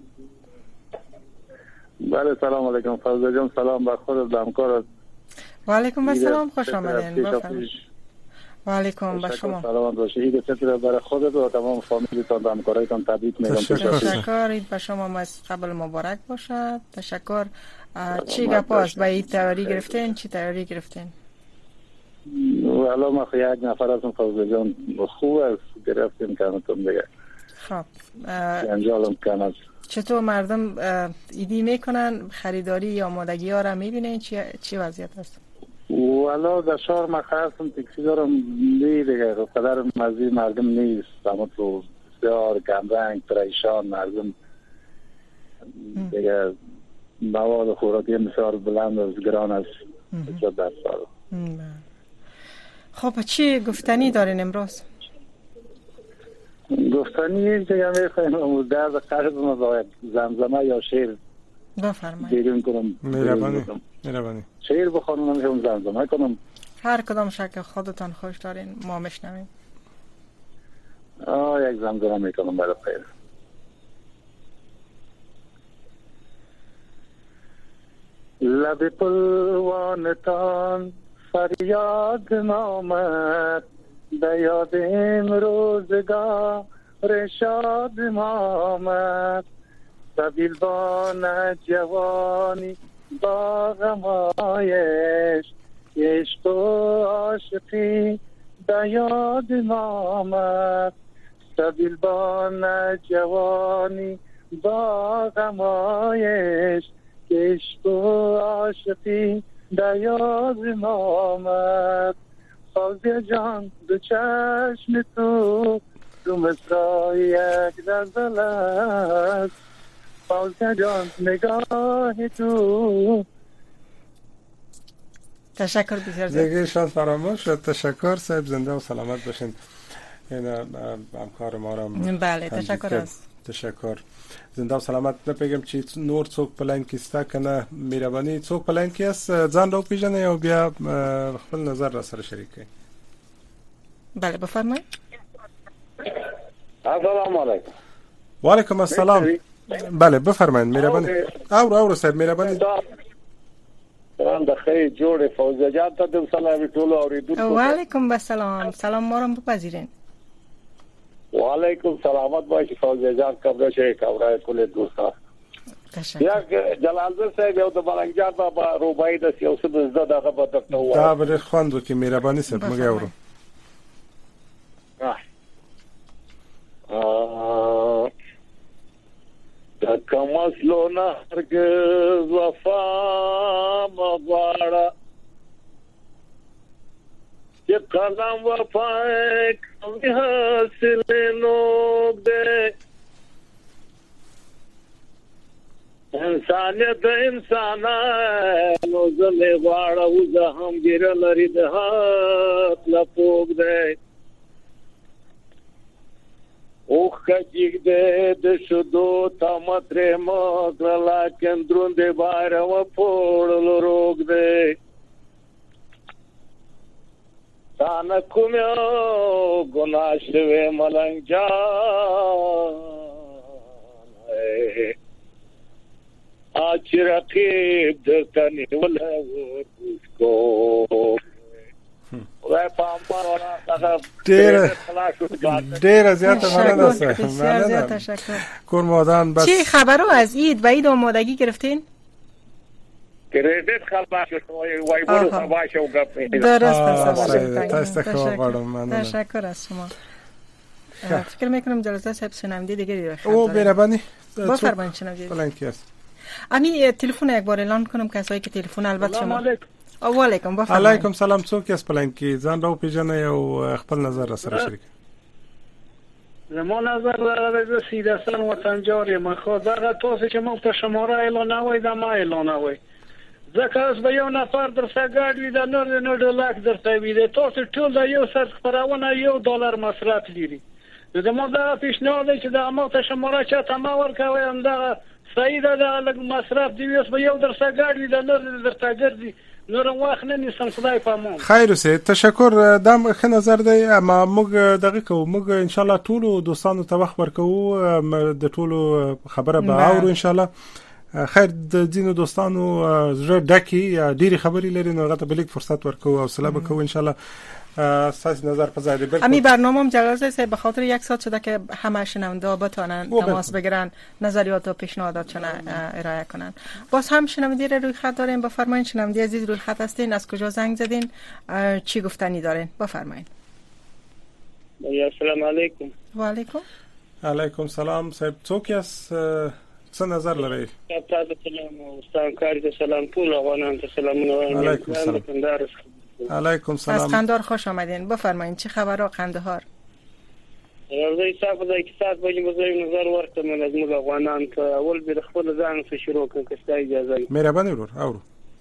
بله سلام علیکم. فضل جان سلام بر خودت، همکارت. و علیکم السلام، خوش آمدین. بفرمایید. و علیکم به شما. سلامت باشید. عید فطر برای خودت و تمام فامیلتان و همکارایتان تبریک میگم. تشکر. عید به شما از قبل مبارک باشد. تشکر. چی گپاست؟ به عید تیاری گرفتین؟ چی تیاری گرفتین؟ والا ما یک نفر هستم فضل جان خوب است گرفتیم کامتون دیگه. خب انجالم کم است. چطور مردم ایدی میکنن؟ خریداری یا آمادگی ها را میبینین؟ چی وضعیت است؟ والا در شهر ما هستم تاکسی دارم دیگه قدر مزی مردم نیست. اما تو بسیار کمرنگ پریشان مردم دیگه. مواد خوراکی بسیار بلند از گران است. بسیار در سال. خب چی گفتنی دارین امروز؟ گفتنی دیگه میخوایم درد قلب ما باید زمزمه یا شعر بفرمایید. بیرون کنم. مهربانی. شعر بخونم نمیخوام زمزمه کنم. هر کدام شکل خودتان خوش دارین ما میشنویم. یک زمزمه میکنم برای خیر. لب پلوانتان فریاد نامد بیاد امروزگار شاد آمد. سبیل بان جوانی با غمایش عشق و عاشقی بیاد آمد. سبیل بان جوانی با غمایش عشق و عاشقی بیاد آمد. فوزی جان دو چشم تو مصرای یک غزل است. فوزی جان نگاه تو. تشکر بسیار زیاد. دیگه شاد فراموش شد. تشکر صاحب. زنده و سلامت باشین. این همکار ما را بله تشکر است. تشکر. زنده و سلامت. نه پیغام چی نور څوک پلان کې ستا کنه مهرباني څوک پلان کې اس ځان راو پیژنې او بیا خپل نظر را سره شریک کړئ. بله بفرمایید. السلام علیکم. و علیکم السلام. بله بفرمایید مهرباني. او صاحب مهرباني. سلام د خیر جوړ فوزه جان ته د سلام ټول اوریدونکو. و علیکم السلام. سلام ما را بپذیرین. وعلیکم سلامت باشی فوزی جان کبره شي کبره کول دوستا یا جلال صاحب یو د ملنګ جان بابا روبای د سیاست زده دغه په دکتور و دا بر خواندو کې مهرباني سره موږ اورو دا کومسلو نه هرګز وفا مغواړه چې قلم وفا کوي حاصل نو ده انسانیت انسانانو زمه غواړه او زه هم ګیر لري د حق لپوګ ده اوخ کجیګ ده د شودو تمتره مګلا کندرون ده بار و پوړل روګ ده تان کومو ګناشوي ملنګ جان اچ رقیب درتنی ولا ورکو وای پامپار ولا ډیر زیاته مننه سر زیاده تشکر کورمادان بس چی خبرو از عید و عید آمادگی گرفتین؟ کریدت خلاص وای برو خواهش او گپ تشکر از شما. فکر میکنم جلسه صاحب شنونده دیگری رو او مهربانی بفرمایید شنونده فلانکی است امی تلفن یک بار اعلان کنم کسایی که تلفن البته شما و علیکم بفرمایید. علیکم سلام څوک است پلانکی ځان راو پیژنې او خپل نظر سره شریک. زمان نظر در سیدستان وطن جاری ما خود در توسی که مفت شماره اعلان نوی در ما اعلان نوی ځکه اوس به یو نفر در څنګه وي د نور لاک درته وي د تاسو ټول د یو سر خبرونه $1 مصرف لري د مو دا پیشنهاد چې د اماته شماره چاته ما ورکوي هم دا صحیح ده د مصرف دی اوس به یو در څنګه وي د نور درته ګرځي نور وخت نه نسم خدای پامون. خیر اوسه تشکر دم ښه نظر دی اما موږ دغه کوو موږ ان شاء الله ټول دوستانو ته وخت ورکوو د ټولو خبره به اورو ان شاء الله. خیر د دینو دوستانو زړه ډکی ډیری خبرې لري نو غته بلیک فرصت ورکو او سلام وکړو ان شاء الله. اساس نظر پزایده بالکل امی برنامه‌ام جلال صاحب به خاطر یک ساعت شده که همه شنونده بتونن تماس بگیرن نظریات و پیشنهاداتشون ارائه کنن. باز هم شنونده روی خط داریم بفرمایید شنونده عزیز روی خط هستین از کجا زنگ زدین چی گفتنی دارین بفرمایید. السلام علیکم. و علیکم. علیکم سلام صاحب څوک است څه نظر لرئ؟ تاسو سلام او ستانکاری سلام ټول افغانان ته سلامونه وایم. علیکم سلام. علیکم سلام. از قندهار خوش آمدین بفرمایید چه خبر قندهار؟ راځي تاسو د اقتصاد باندې مزایم نظر ورته از موږ افغانان ته اول به خپل ځان څخه شروع کړو که ستاسو اجازه وي. مهرباني ورور اورو.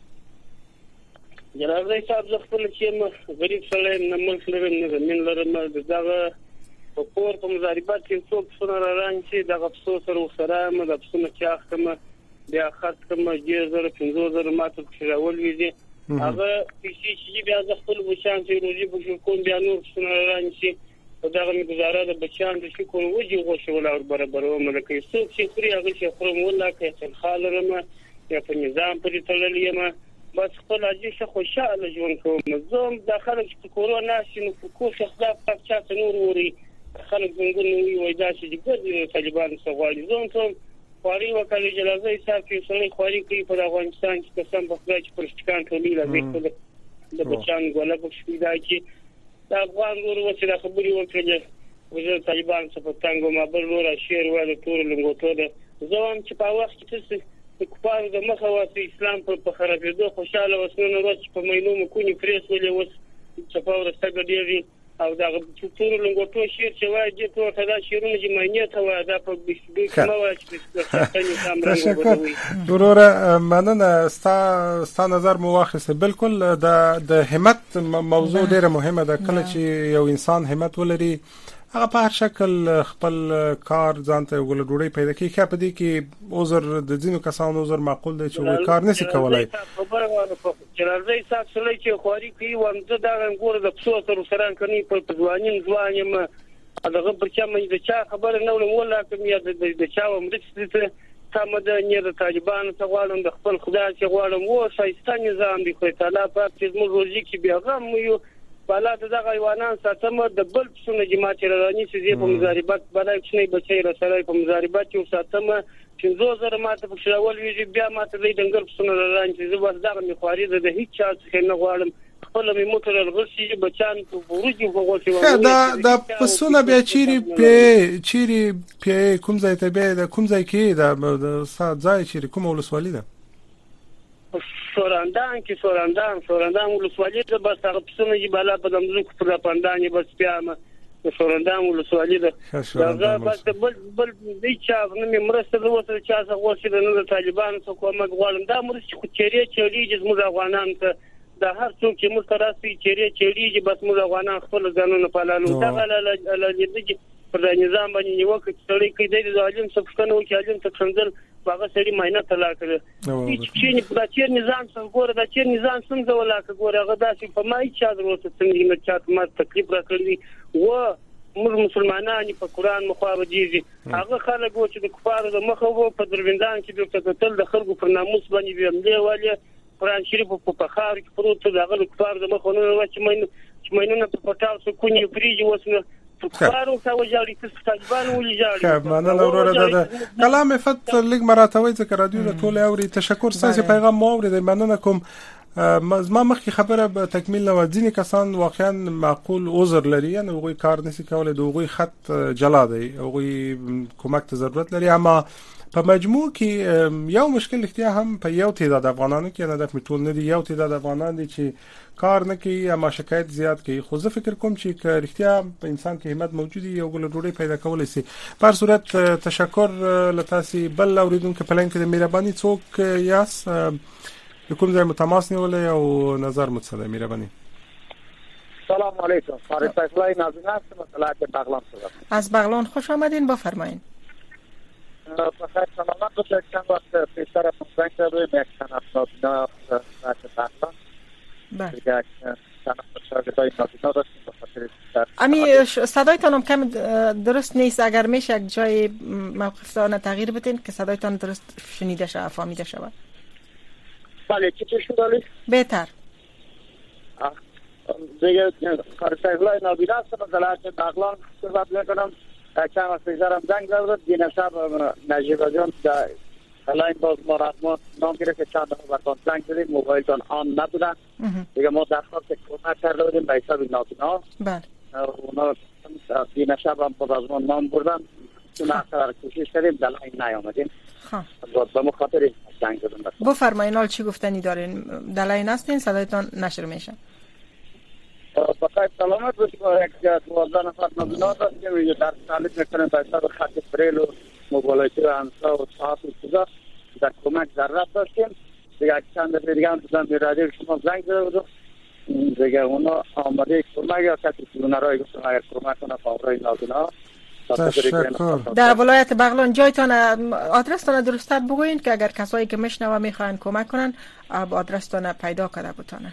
جناب رئیس صاحب خپل چې غریب سره نه ملک لرم نه زمين لرم دغه په کور په مزاربات کې څوک څونه رانګ چې دغه افسوس سره مې د افسوس چاخ کوم بیا خاص کوم 2015 ماته شراول ویدي هغه چې بیا د خپل بچان چې روزي په کوم بیا نور څونه رانګ چې دغه می گزاره د بچان د شي کوم وږي غوښول او برابر و ملکه څوک چې خوري هغه چې خورم ولا کې خالرم یا په نظام پرې تللی ما بس خپل اجي شه خوشاله ژوند کوم زوم داخله چې کورونا شنو کو شخصا پاک چاته نور وري خلک څنګه نو وي دا چې ګرځي طالبان سوالي زوم ته خوري وکړي جلازه حساب کې سړي خوري کوي په افغانستان کې قسم په خدای چې پرشتکان ټولې لږه د بچان ګوله په شپیدا کې دا افغان ورو چې د خبري وکړي وزیر طالبان څخه څنګه ما بل ور شیر ولا تور لنګوټو ده زوم چې په وخت کې کفار د مخه واسي اسلام په خرابېدو خوشاله وسونه ورځ په مینو مکونی پریس ولې وس چې په ورسته ګډيږي او دا ټول لنګوټو شیر چې وایي چې ټول دا شیرونه چې مینه ته وای دا په بيسبي کومه وای چې تشکر ورور مننه ستا نظر مو واخیسته بالکل د همت موضوع ډیره مهمه ده کله چې یو انسان همت ولري هغه په هر شکل خپل کار ځانته وګړه ډوړې پیدا کوي خو په دې کې عذر د ځینو کسانو عذر معقول دی چې وای کار نشي کولای خبره واره جلال صاحب سره چې خوري کوي ورته دا ګور د پسو سره سره کوي په ځوانیم هغه برچا مې د چا خبره نه ولا کوم یا د چا ومرسته تم د نیر طالبان څخه غواړم د خپل خدای څخه غواړم و شایسته نظام دی خو تعالی پاک چې موږ روزي کې بیا غم یو بالا دغه حیوانات ساتم د بل پسونه جماعت رانی چې په مزاربت بالا کښنی بچی را سره په مزاربت یو ساتم 5000 ماته په شاول ویږي بیا ماته د دنګر پسونه رانی چې زبر دغه میخواري د هیڅ چا څخه نه غواړم خپل می موټر الغشي بچان په ورجو په غوښي دا پسونه بیا چیرې په کوم ځای ته به د کوم ځای کې د سات ځای چیرې کوم ولسوالۍ ده سورندان ولسوالۍ ده بس هغه پسونه چې بالا په دمزو پر پاندانی بس پیامه سورندان ولسوالۍ ده دا بس بل دې چا نه مرسته وته چا څنګه وشي د طالبان څخه کومک غواړم دا مرسته خو چیرې چې موږ افغانان ته د هر څوک چې مستراسي چیرې بس موږ افغانان خپل ځانونه پالانو دا له پر نظام باندې نیوکه سړی کې د ظالم څخه او چې عالم ته څنګه هغه سړی ماینه طلا کړ چې په دې نظام څنګه ګوره د چیر نظام څنګه ولاکه ګوره هغه داسې په مای چا دروته څنګه نه چاته ما تکلیف راکړي و موږ مسلمانان په قران مخابديږي هغه خلک و چې د کفارو د مخه وو په درویندان کې د قتل د خلکو پر ناموس باندې ویملې والی قران شریف په خار کې پروت دغه کفار د مخه نه و چې مینه په پټاو څو کونی فریج وسنه کفارو ته وجاري چې طالبان ولجاري مننه وروره ده کلام فت لیک مراتوي ذکر رادیو د ټوله اوري تشکر ساسي پیغام مو اوري مننه کوم ما مخکې خبره به تکمیل نو ځینې کسان واقعا معقول عذر لري نه وګړي کار نشي کولای د وګړي خط جلا دی وګړي کومک ته ضرورت لري اما په مجموع کې یو مشکل اختیار هم په یو تعداد افغانانو کې نه د میټول نه دی یو تعداد افغانان دي چې کار نه کوي اما شکایت زیات کوي خو زه فکر کوم چې اختیار په انسان کې همت موجودي یو ګل ډوډۍ پیدا کولای شي په صورت تشکر لتاسي بل اوریدونکو په لین کې د مهرباني څوک یاس کوم ځای متماس نیولې او نظر متصله مهرباني سلام علیکم فارس فیصله ناظرین هستم مطلعات بغلان صدا از بغلان خوش آمدین بفرمایید بخیر سلامت باشید چند وقت پیشتر مصنگ شده یک چند افراد بغلان بله امی صدایتان هم کم درست نیست اگر میشه یک جای موقفتان تغییر بدین که صدایتان درست شنیده شود فهمیده شود بله چی شده بهتر دیگه کارسایفلای نابیده هستم مطلعات بغلان صحبت میکنم چند وقت پیشترم زنگ زد دین شب نجیب جان در الان باز ما رسما نام گرفت چند دفعه برکان زنگ زدیم موبایلتان آن نبودن دیگه ما درخواست کمک کرده بودیم به حساب ناتینا بله اونا دین شب هم باز از ما نام بردن چون اکثر کوشش کردیم دلائل نیامدیم به مخاطر زنگ زدیم بفرمایین حال چی گفتنی دارین دلائل هستین صدایتان نشر میشه بخیر سلامت باشید یک 12 نفر نابینا داشتیم در تعلیق میکنیم به حساب خط بریل و موبایلتی و انسا و ساعت و چیزا در کمک ضرورت داشتیم دیگه چند دفعه دیگه هم بودن به رادیو شما زنگ زده بودم دیگه اونا آماده کمک یا کسی که اونا رای گفتن اگر کمک کنه فاورای نابینا تشکر. در ولایت بغلان جایتان آدرستان درستت بگوین که اگر کسایی که میشنوه میخواین کمک کنن آدرستان پیدا کرده بتانن.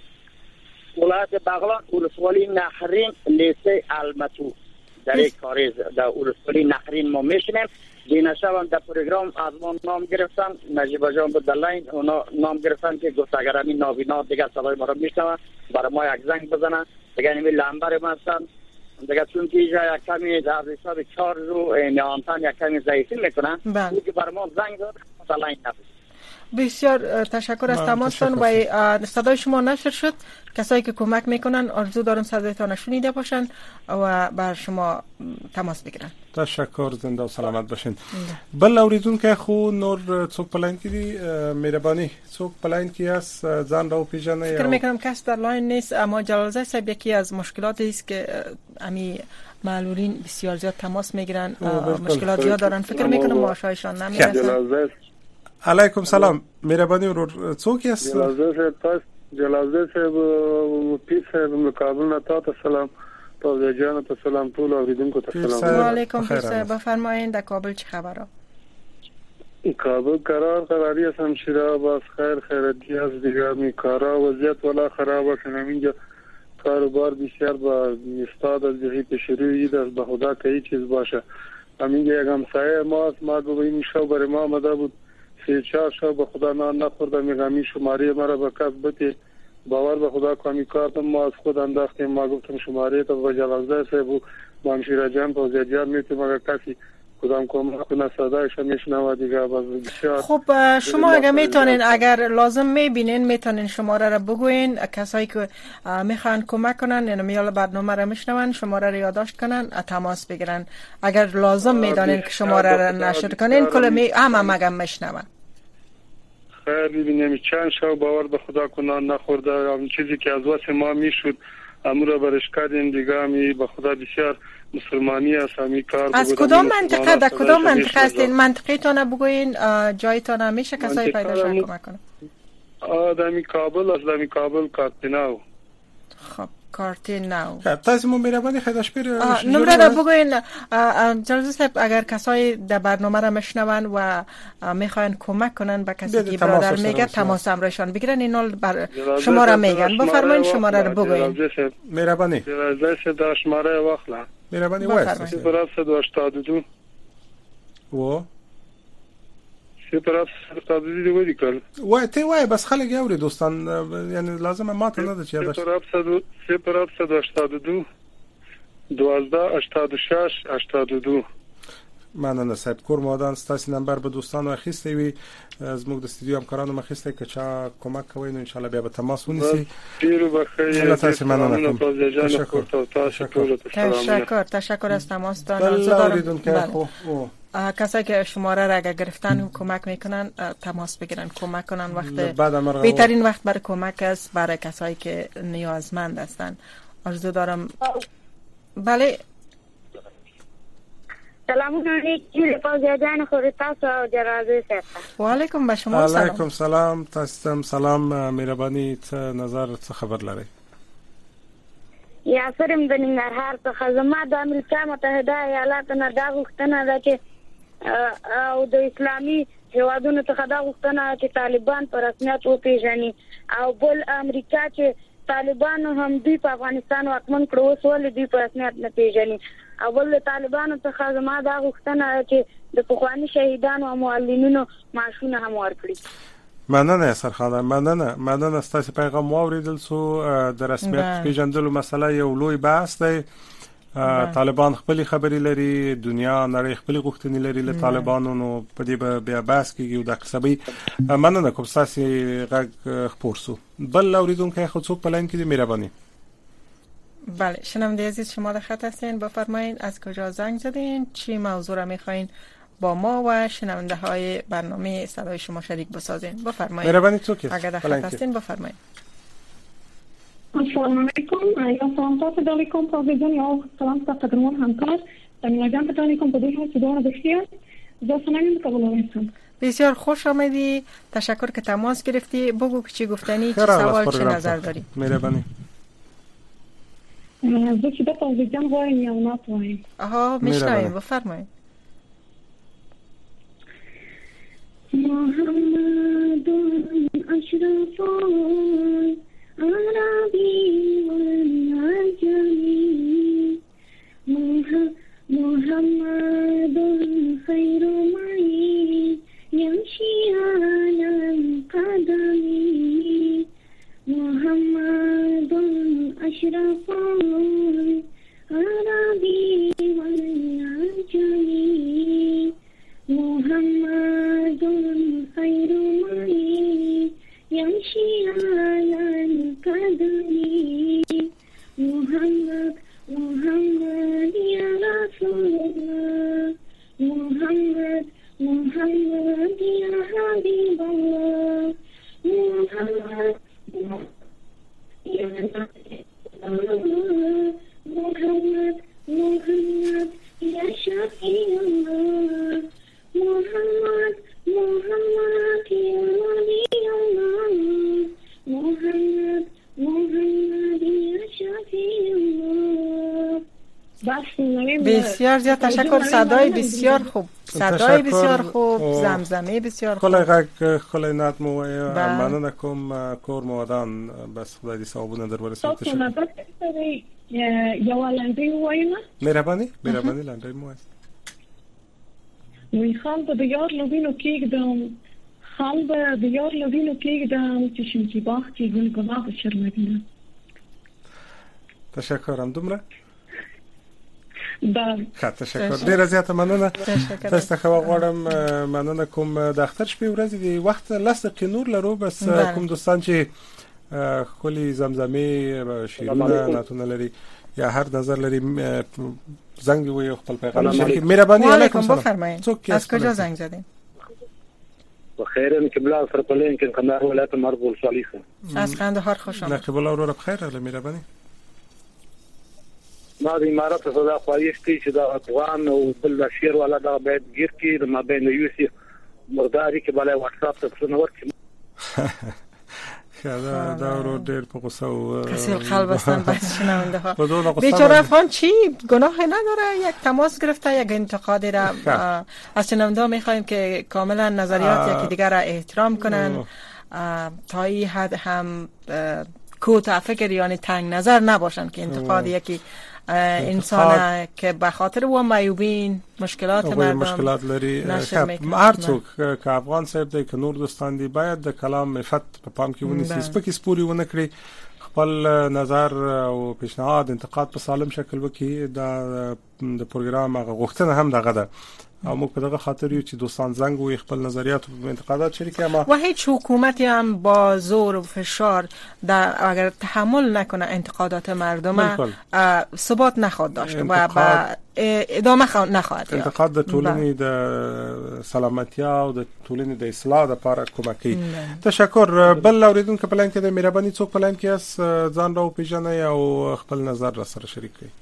ولایت بغلان ولسوالی نخرین لیسه المتو در یک کاری در ولسوالی نخرین ما میشنیم دین شب هم در پروگرام از ما نام گرفتن نجیب جان به دلاین اونا نام گرفتن که گفت اگر همین نابینا دیگه صدای ما رو میشنون برای ما یک زنگ بزنن دیگه نمی لنبر ما هستن دیگه چون که اینجا یک کمی در حساب 4 رو آنتن یک کمی ضعیفی میکنن دیگه برای ما زنگ داد دلاین نبود. بسیار تشکر از تماستان و صدای شما نشر شد. کسایی که کمک میکنن آرزو دارم صدایتان شنیده باشن و بر شما تماس بگیرن. تشکر زنده و سلامت باشین. بل اوریدون که خو نور څوک پلاین کی دی مهربانی څوک پلاین کی است ځان راو پیژنه. فکر میکنم کس در لاین نیست اما جلالزاده صاحب یکی از مشکلاتی است که امی معلولین بسیار زیاد تماس میگیرن مشکلات زیاد دارن فکر میکنم معاشایشان نمیرسه. علیکم سلام مهربانی ورور څوک یاست جلالزاده صاحب پیر صاحب مقابل نتا ته سلام تو جان ته سلام ټول اوریدونکو ته سلام علیکم پیر صاحب بفرمایید در کابل چه خبره کابل قراری است همشیره باز خیراتی است دیگه می کارا وضعیت ولا خراب است همینجا کاروبار بسیار با استاد از جهی پیشروی است به خدا که هیچ چیز باشه همینجا یک همسایه ما گفت این شو برای ما آمده بود 3-4 شب به خدا نخوردم میگم شماره مرا به کسبتی باور به خدا کامی کارت ما از خود انداختیم. ما گفتم شماره تا با جلالزاده صاحب و با همشیره جان با زیادیار میتونیم اگر کسی کدام کمک کنه صدایش میشنوه دیگه. بسیار خب شما اگر میتونین، اگر لازم میبینین میتونین شماره را بگوین. کسایی که میخوان کمک کنن یعنی میال برنامه را میشنون شماره را یادداشت کنن تماس بگیرن. اگر لازم میدانین که شماره را نشر کنین کل همه مگم میشنون. خیر ببینیم چند شو باور به خدا کنان نخورده. اون چیزی که از واسه ما میشد امور برش کردیم دیگه. می به خدا بسیار مسلمانی است همی کار. از کدام منطقه در کدام منطقه هستین؟ منطقه‌تون بگوین، جایتون میشه کسایی پیدا شون کمک کنه. آدمی کابل از دمی کابل کارتیناو. خب کارتیناو. خب تاسو مو مهربانی خداش بیر نمره را بگوین جلالزاده صاحب. اگر کسایی در برنامه را میشنون و میخواین کمک کنن به کسی که برادر میگه تماس همراهشان بگیرن. اینا شما را میگن. بفرمایید شماره را بگوین. مهربانی جلالزاده صاحب شماره واخلا. مهربانی وایس 0782 و 0782 دیگه دیگه وای تی وای بس خلک یوري دوستان یعنی لازم ما ته نه ده چی داشت 0782 1286 82. مننه صاحب کور مادان ستاسو نمبر به دوستانو اخیسته وي زموږ د استودیو همکارانو مخیسته که چا کمک کوي نو ان شاء الله بیا به تماس ونیسي. ډیرو بخیر تاسو مننه تشکر از تماستان. کسایی که شماره را اگر گرفتن کمک میکنن تماس بگیرن کمک کنن. وقت بهترین وقت برای کمک است برای کسایی که نیازمند هستن. آرزو دارم. بله سلام علیکم فوزیه جان خوري تاسو او جلالزاده صاحب. و علیکم به شما سلام. علیکم سلام. تاسو سلام. مهرباني ته نظر څه خبر لري؟ یا سرم د ننګرهار څخه زما د امریکا متحده ایالاتو نه دا غوښتنه ده چې او د اسلامي هیوادونو څخه دا غوښتنه چې طالبان په رسمیت وپیژني او بل امریکا چې طالبانو هم دوی په افغانستان واکمن کړو اوس ولې دوی په رسمیت نه پیژني. اول طالبانو څخه زما دا غوښتنه چې د پخوانی شهیدانو او معلمینو معاشونه هم ورکړي. مننه سرخانه. مننه ستاسو پیغام واوریدل سو. د رسمیت پیژندلو مسله یو لوی بحث دی. طالبان خپل خبري لري، دنیا نړۍ خپل غوښتنې لري له طالبانو. نو په دې بیا بحث کیږي او د قصبي مننه کوم تاسو غږ خبر سو. بل اوریدونکو خو څوک په لاین کې دی؟ مهرباني. بله شنونده عزیز شما در خط هستین. بفرمایید از کجا زنگ زدین، چی موضوع را میخواین با ما و شنونده های برنامه صدای شما شریک بسازین. بفرمایید. مهربانی تو که اگر در خط هستین بفرمایید. السلام علیکم. یا سلام تاسو علیکم پرویزن یا سلام تاسو ګران همکار تمناجان ته علیکم په دې حال چې دوه بخیر زه سلام قبول هستم. بسیار خوش آمدی. تشکر که تماس گرفتی. بگو که چی گفتنی، چه سوال، چه نظر داری. مهربانی. زه چې د پرویزن وایم یا نه وایم. آها میشنویم. بفرمایید. محمد اشرف العربي والعجمي محمد خير معي يمشي على القدم محمد اشرف العربي والعجمي محمد خير معي يمشي على القدم محمد يا رسول الله محمد يا حبيب الله محمد يا محمد يا شفيع الله محمد يا ولي الله محمد يا شفيع الله. بسیار زیاد تشکر. صدای بسیار خوب، صدای بسیار خوب، زمزمه بسیار خوب. خلای غږ خلای نات مو مننه کوم. کور مودان بس خدای دې ثوابونه در ورسوي. تاسو نه پاتې یو لاندې وایم. مهرباني لاندې مو وی خلکو د یار لوبینو کېږدم halbe de jaar lawine tegen tussen die bacht die wil gewaar شرمدینه. تشکرم دومره. بله. تشکر. ډیره زیاته مننه. تاسو ته غواړم مننه کوم د اختر شپې ورځ دی وخت لس دقیقې نور لرو بس کوم دوستان چې خولي زمزمه شیرونه ناتونه لري یا هر نظر لري زنگ وی خپل پیغام شریک مهرباني علیکم بفرمایید. از کجا زنگ زدین؟ بخیر قبله فرقلین که قندهار ولایت مربول صالحه. از قندهار خوش آمدید. قبله اورور بخیر اهلا مهرباني. ما د امارات صدا خوایشتي چې د افغان او بل شیر ولا د باید گیر کی د ما بین یوسی مرداري کې بلای واتس اپ ته څنګه ورکړم. دا ورو ډیر په غوسه او کسی قلب هستن بس شنونده ها. بیچاره افغان چی گناهی نداره یک تماس گرفته یک انتقادی را از شنونده میخوایم که کاملا نظریات یکی دیگر را احترام کنن تا این حد هم کوتاه فکر یعنی تنگ نظر نباشن که انتقاد یکی انسان که به خاطر و معیوبین مشکلات مشکلات لري هر څوک که افغان صاحب دی که نور دوستان دی باید د کلام عفت په پام کې ونیسي سپکې سپوري ونه کړي خپل نظر او پیشنهاد انتقاد په سالم شکل وکړي د پروګرام هغه غوښتنه هم دغه ده او موږ په دغه خاطر یو چې دوستان زنګ وي خپل نظریات او انتقادات شریک اما و هیچ حکومتی هم با زور و فشار اگر تحمل نکنه انتقادات مردم ثبات نخواهد داشت و ادامه نخواهد یافت. انتقاد د ټولنې د سلامتی او د ټولنې د اصلاح لپاره کومک تشکر. بل اوریدونکو په لاین کې د مهرباني څوک په لاین کې اس ځان راو پیژنئ او خپل نظر را سره شریک کړئ.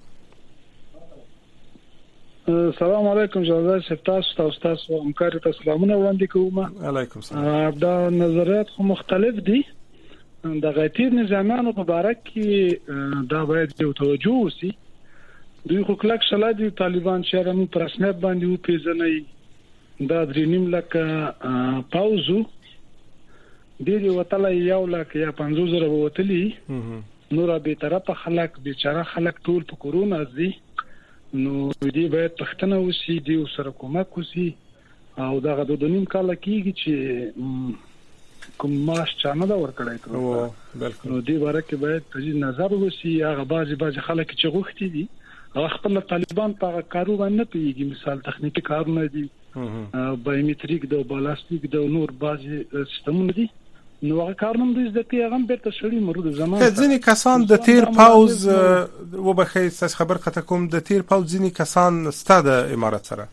السلام علیکم جواد صاحب تاسو همکار ته سلامونه وړاندې کوم. علیکم السلام. دا نظریات خو مختلف دي د غیر نظامیانو په اړه کې دا باید یو توجه وسی. دوی خو کلک شلا دي طالبان چې رمو پر رسمیت باندې و پیژنې دا درینیم لکه پاوزو ډیری وتله یو لک یا 500 وتلی نور به طرفه خلک بیچاره خلک ټول په کورونا دي نو دې باید پښتنه وسی دی سره کومک وسی او دا غو د نیم کال کېږي چې کوم ماش چانه دا ورکړای ته بالکل نو دې باره کې باید تجدید نظر وسی هغه باز خلک چې غوښتي دي او خپل طالبان په کارو باندې پیږي مثال تخنیکی کارونه دي بایومټریک د بالاستیک د نور بازي سیستمونه دي نو هغه کارنم د ځکه هغه به تشړی مرود زمان ځینی کسان د تیر پاوز و بخیر ساس خبر خطه کوم د تیر پاوز ځینی کسان ستاده امارات سره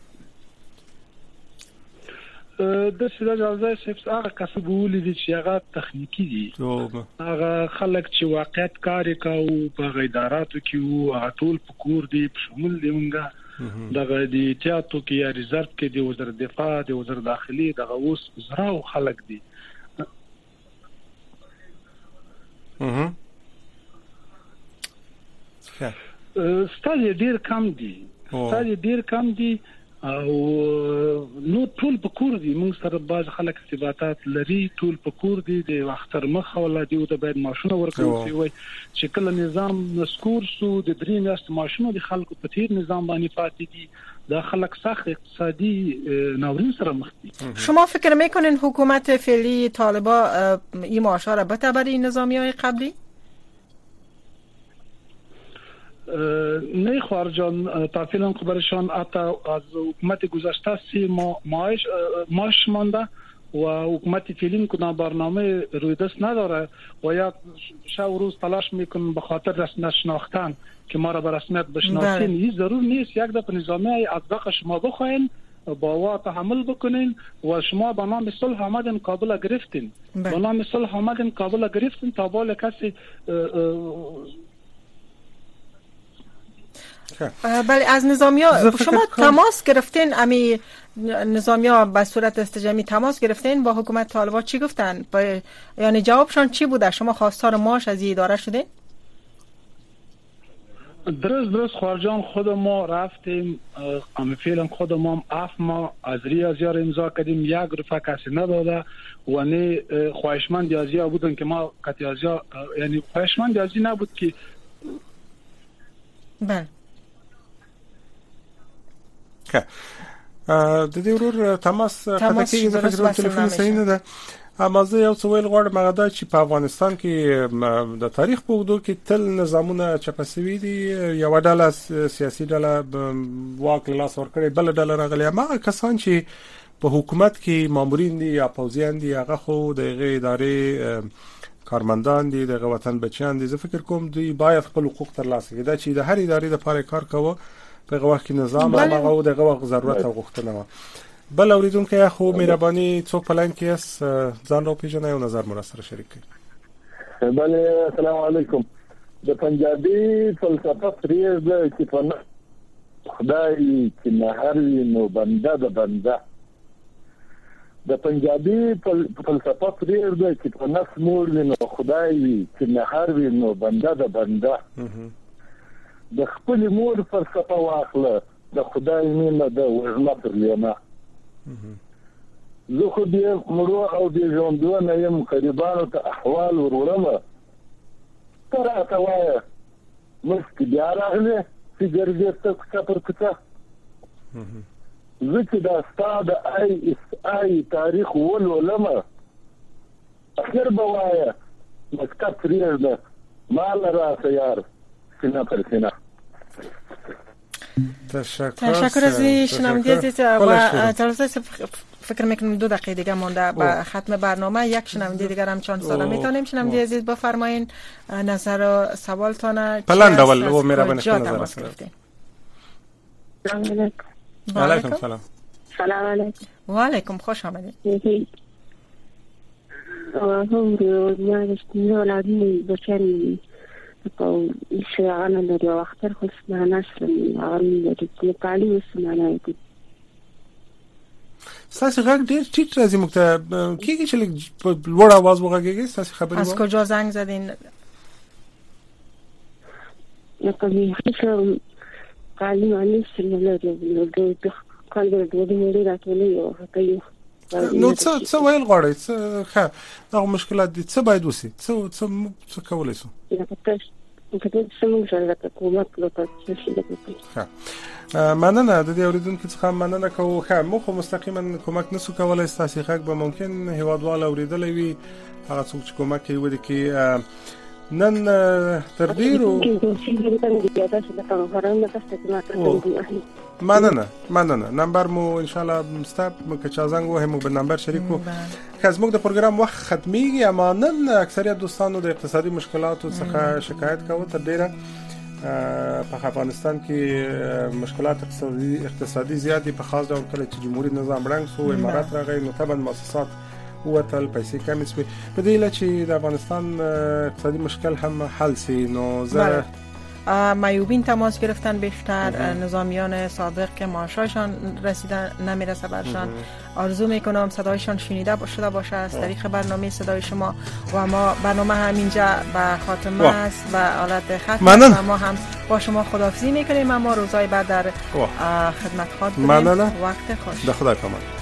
د سیده جوازه سپس هغه کسبول دي چې هغه تخنیکی دي هغه خلک چې واقعیت کار کوي په اداراتو کې او هغه ټول په کور دي په شمول دي مونږه دغه د احتیاطو کې یا ریزرو کې د وزارت دفاع د وزارت داخلي دغه اوس زراو خلک دي ستاسو ډیر کم دي او نو ټول په کور دي موږ سره باز خلک ثباتات لري ټول په کور دي د وختر مخ ولا دی د باید ماشونه ورکوي وي چې کله نظام نسکور سو د درې میاشت ماشونه د خلکو په تیر نظام باندې پاتې دي دا خلک سخت اقتصادی ناورین سره مخ دي. شما فکر میکنین حکومت فعلی طالبان این معاشا را بتبری نظامیای قبلی؟ نه خارجان تفصیلا خبرشان حتی از حکومت گذشته سی معاش مانده و حکومت فعلی کنه برنامه روی دست نداره و یا شب و روز تلاش میکنن به خاطر رسمیت شناختن که ما را به رسمیت بشناسین این ضرور نیست یک دفعه نظامی از داخل شما بخواین با تحمل بکنین و شما به نام صلح آمدن کابل گرفتین به نام صلح آمدن کابل گرفتین تا بال کسی بله از نظامیا شما تماس گرفتین امی نظامیا به صورت استجامی تماس گرفتین با حکومت طالبان چی گفتن یعنی جوابشان چی بوده شما خواستار معاش از این اداره شدین درست خارجان خود ما رفتیم فعلا خود ما ما از ریاضیار امضا کردیم یک روپیه کسی نداده و نه خواهشمند ریاضی بودن که ما کتیازی یعنی خواهشمند ریاضی نبود که بله د دې ورور تماس خطکې د فکر ټلیفون صحیح نه ده. اما زه یو څه ویل غواړم هغه دا چې په افغانستان کې د تاریخ په اوږدو کې تل نظامونه چپسوي دي، یو ډله سیاسي ډله واک له لاس ورکړي، بل ډله راغلي. هغه کسان چې په حکومت کې مامورین دي یا پوځیان دي هغه خو دغه ادارې کارمندان دي، دغه وطن بچیان دي. زه فکر کوم دوی باید خپل حقوق ترلاسه کړي. دا چې د هر ادارې لپاره کار کوي په هغه وخت کې نظام هغه دغه وخت ضرورت او غوښتنه و. بل اوریدونکو خو مهرباني څوک په لاین کې اس ځان را پیژنئ او نظر مو سره شریک کړئ. بله السلام علیکم. د پنجابي فلسفه پرېږده چې په خدای چې نهر وي نو بنده د بنده. د پنجابي فلسفه پرېږده چې په نفس موړ وي نو خدای وي، چې نهر وي نو بنده د بنده. د خپل مور فلسفه واخله، د خدای مینه د وژنه پر لیمه. زه خو دې مړو او دې ژوندونه یم، غریبانو ته احوال ورورمه. ته راته وایه مخکې بیا راغلی چې ګرځې ته کوڅه پر کوڅه. زه چې دا ستا د آی اس آی تاریخ ولولمه، اخر به وایه مکتب پرېږده مال راته یار سینه پر سینه. تشکر از شنونده عزیز و جلسه فکر میکنم 2 دقیقه دیگه مونده به ختم برنامه. یک شنونده دیگر هم چند ساله میتونیم. شنونده عزیز بفرمایین نظر و سوالتان پلان دول و مهربانی نظر سلام علیکم. سلام. سلام علیکم. و علیکم خوش آمدید. هم رو نادی بچن او شیعان لري او اختر خو سمانه سره هغه د تعلیم سمانه دي. ساسي غږ ډېر ټیټ راځي. موږ ته کېږي چې په لوړ आवाज وغږیږي. ساسي خبرې از کجا زنگ زدین؟ یکمی هیڅ تعلیم نیست لري د کال د ملي راټولې او کوي. نو څه ویل غواړئ؟ څه دا مشکلات دي، څه باید وسی، څه کولای شو؟ مننه. د دې اوریدونکو څخه مننه کوو. مو خو مستقیما کومک نسو کولای. ستاسو حق به ممکن هیوادوال اوریدلې وي. هغه څوک چې کومک کوي ودی کې نن تر ډیرو مننه. نمبر مو ان شاء الله مستاب که چا زنګ وهم په نمبر شریکو. خزموږ د پروګرام وخت ختميږي. اما نن اکثریت دوستانو د اقتصادي مشکلاتو څخه شکایت کوي. تر ډیره په افغانستان کې مشکلات اقتصادي زیات دي، په خاص ډول کله چې جمهوریت نظام رنګ سو امارات راغی نو طبعا مؤسسات وتل پیسې کمې شوې. په دې لاره چې د افغانستان اقتصادي مشکل هم حل شي نو زه معیوبین تماس گرفتن بیشتر، نظامیان سابق که معاششان رسیدن نمیرسه برشان. آرزو میکنم صدایشان شنیده شده باشه از طریق برنامه صدای شما و ما برنامه همینجا به خاتمه است و حالت ختم و ما هم با شما خداحافظی میکنیم. اما روزهای بعد در خدمت خواهد بودیم. وقت خوش. خدا کامل.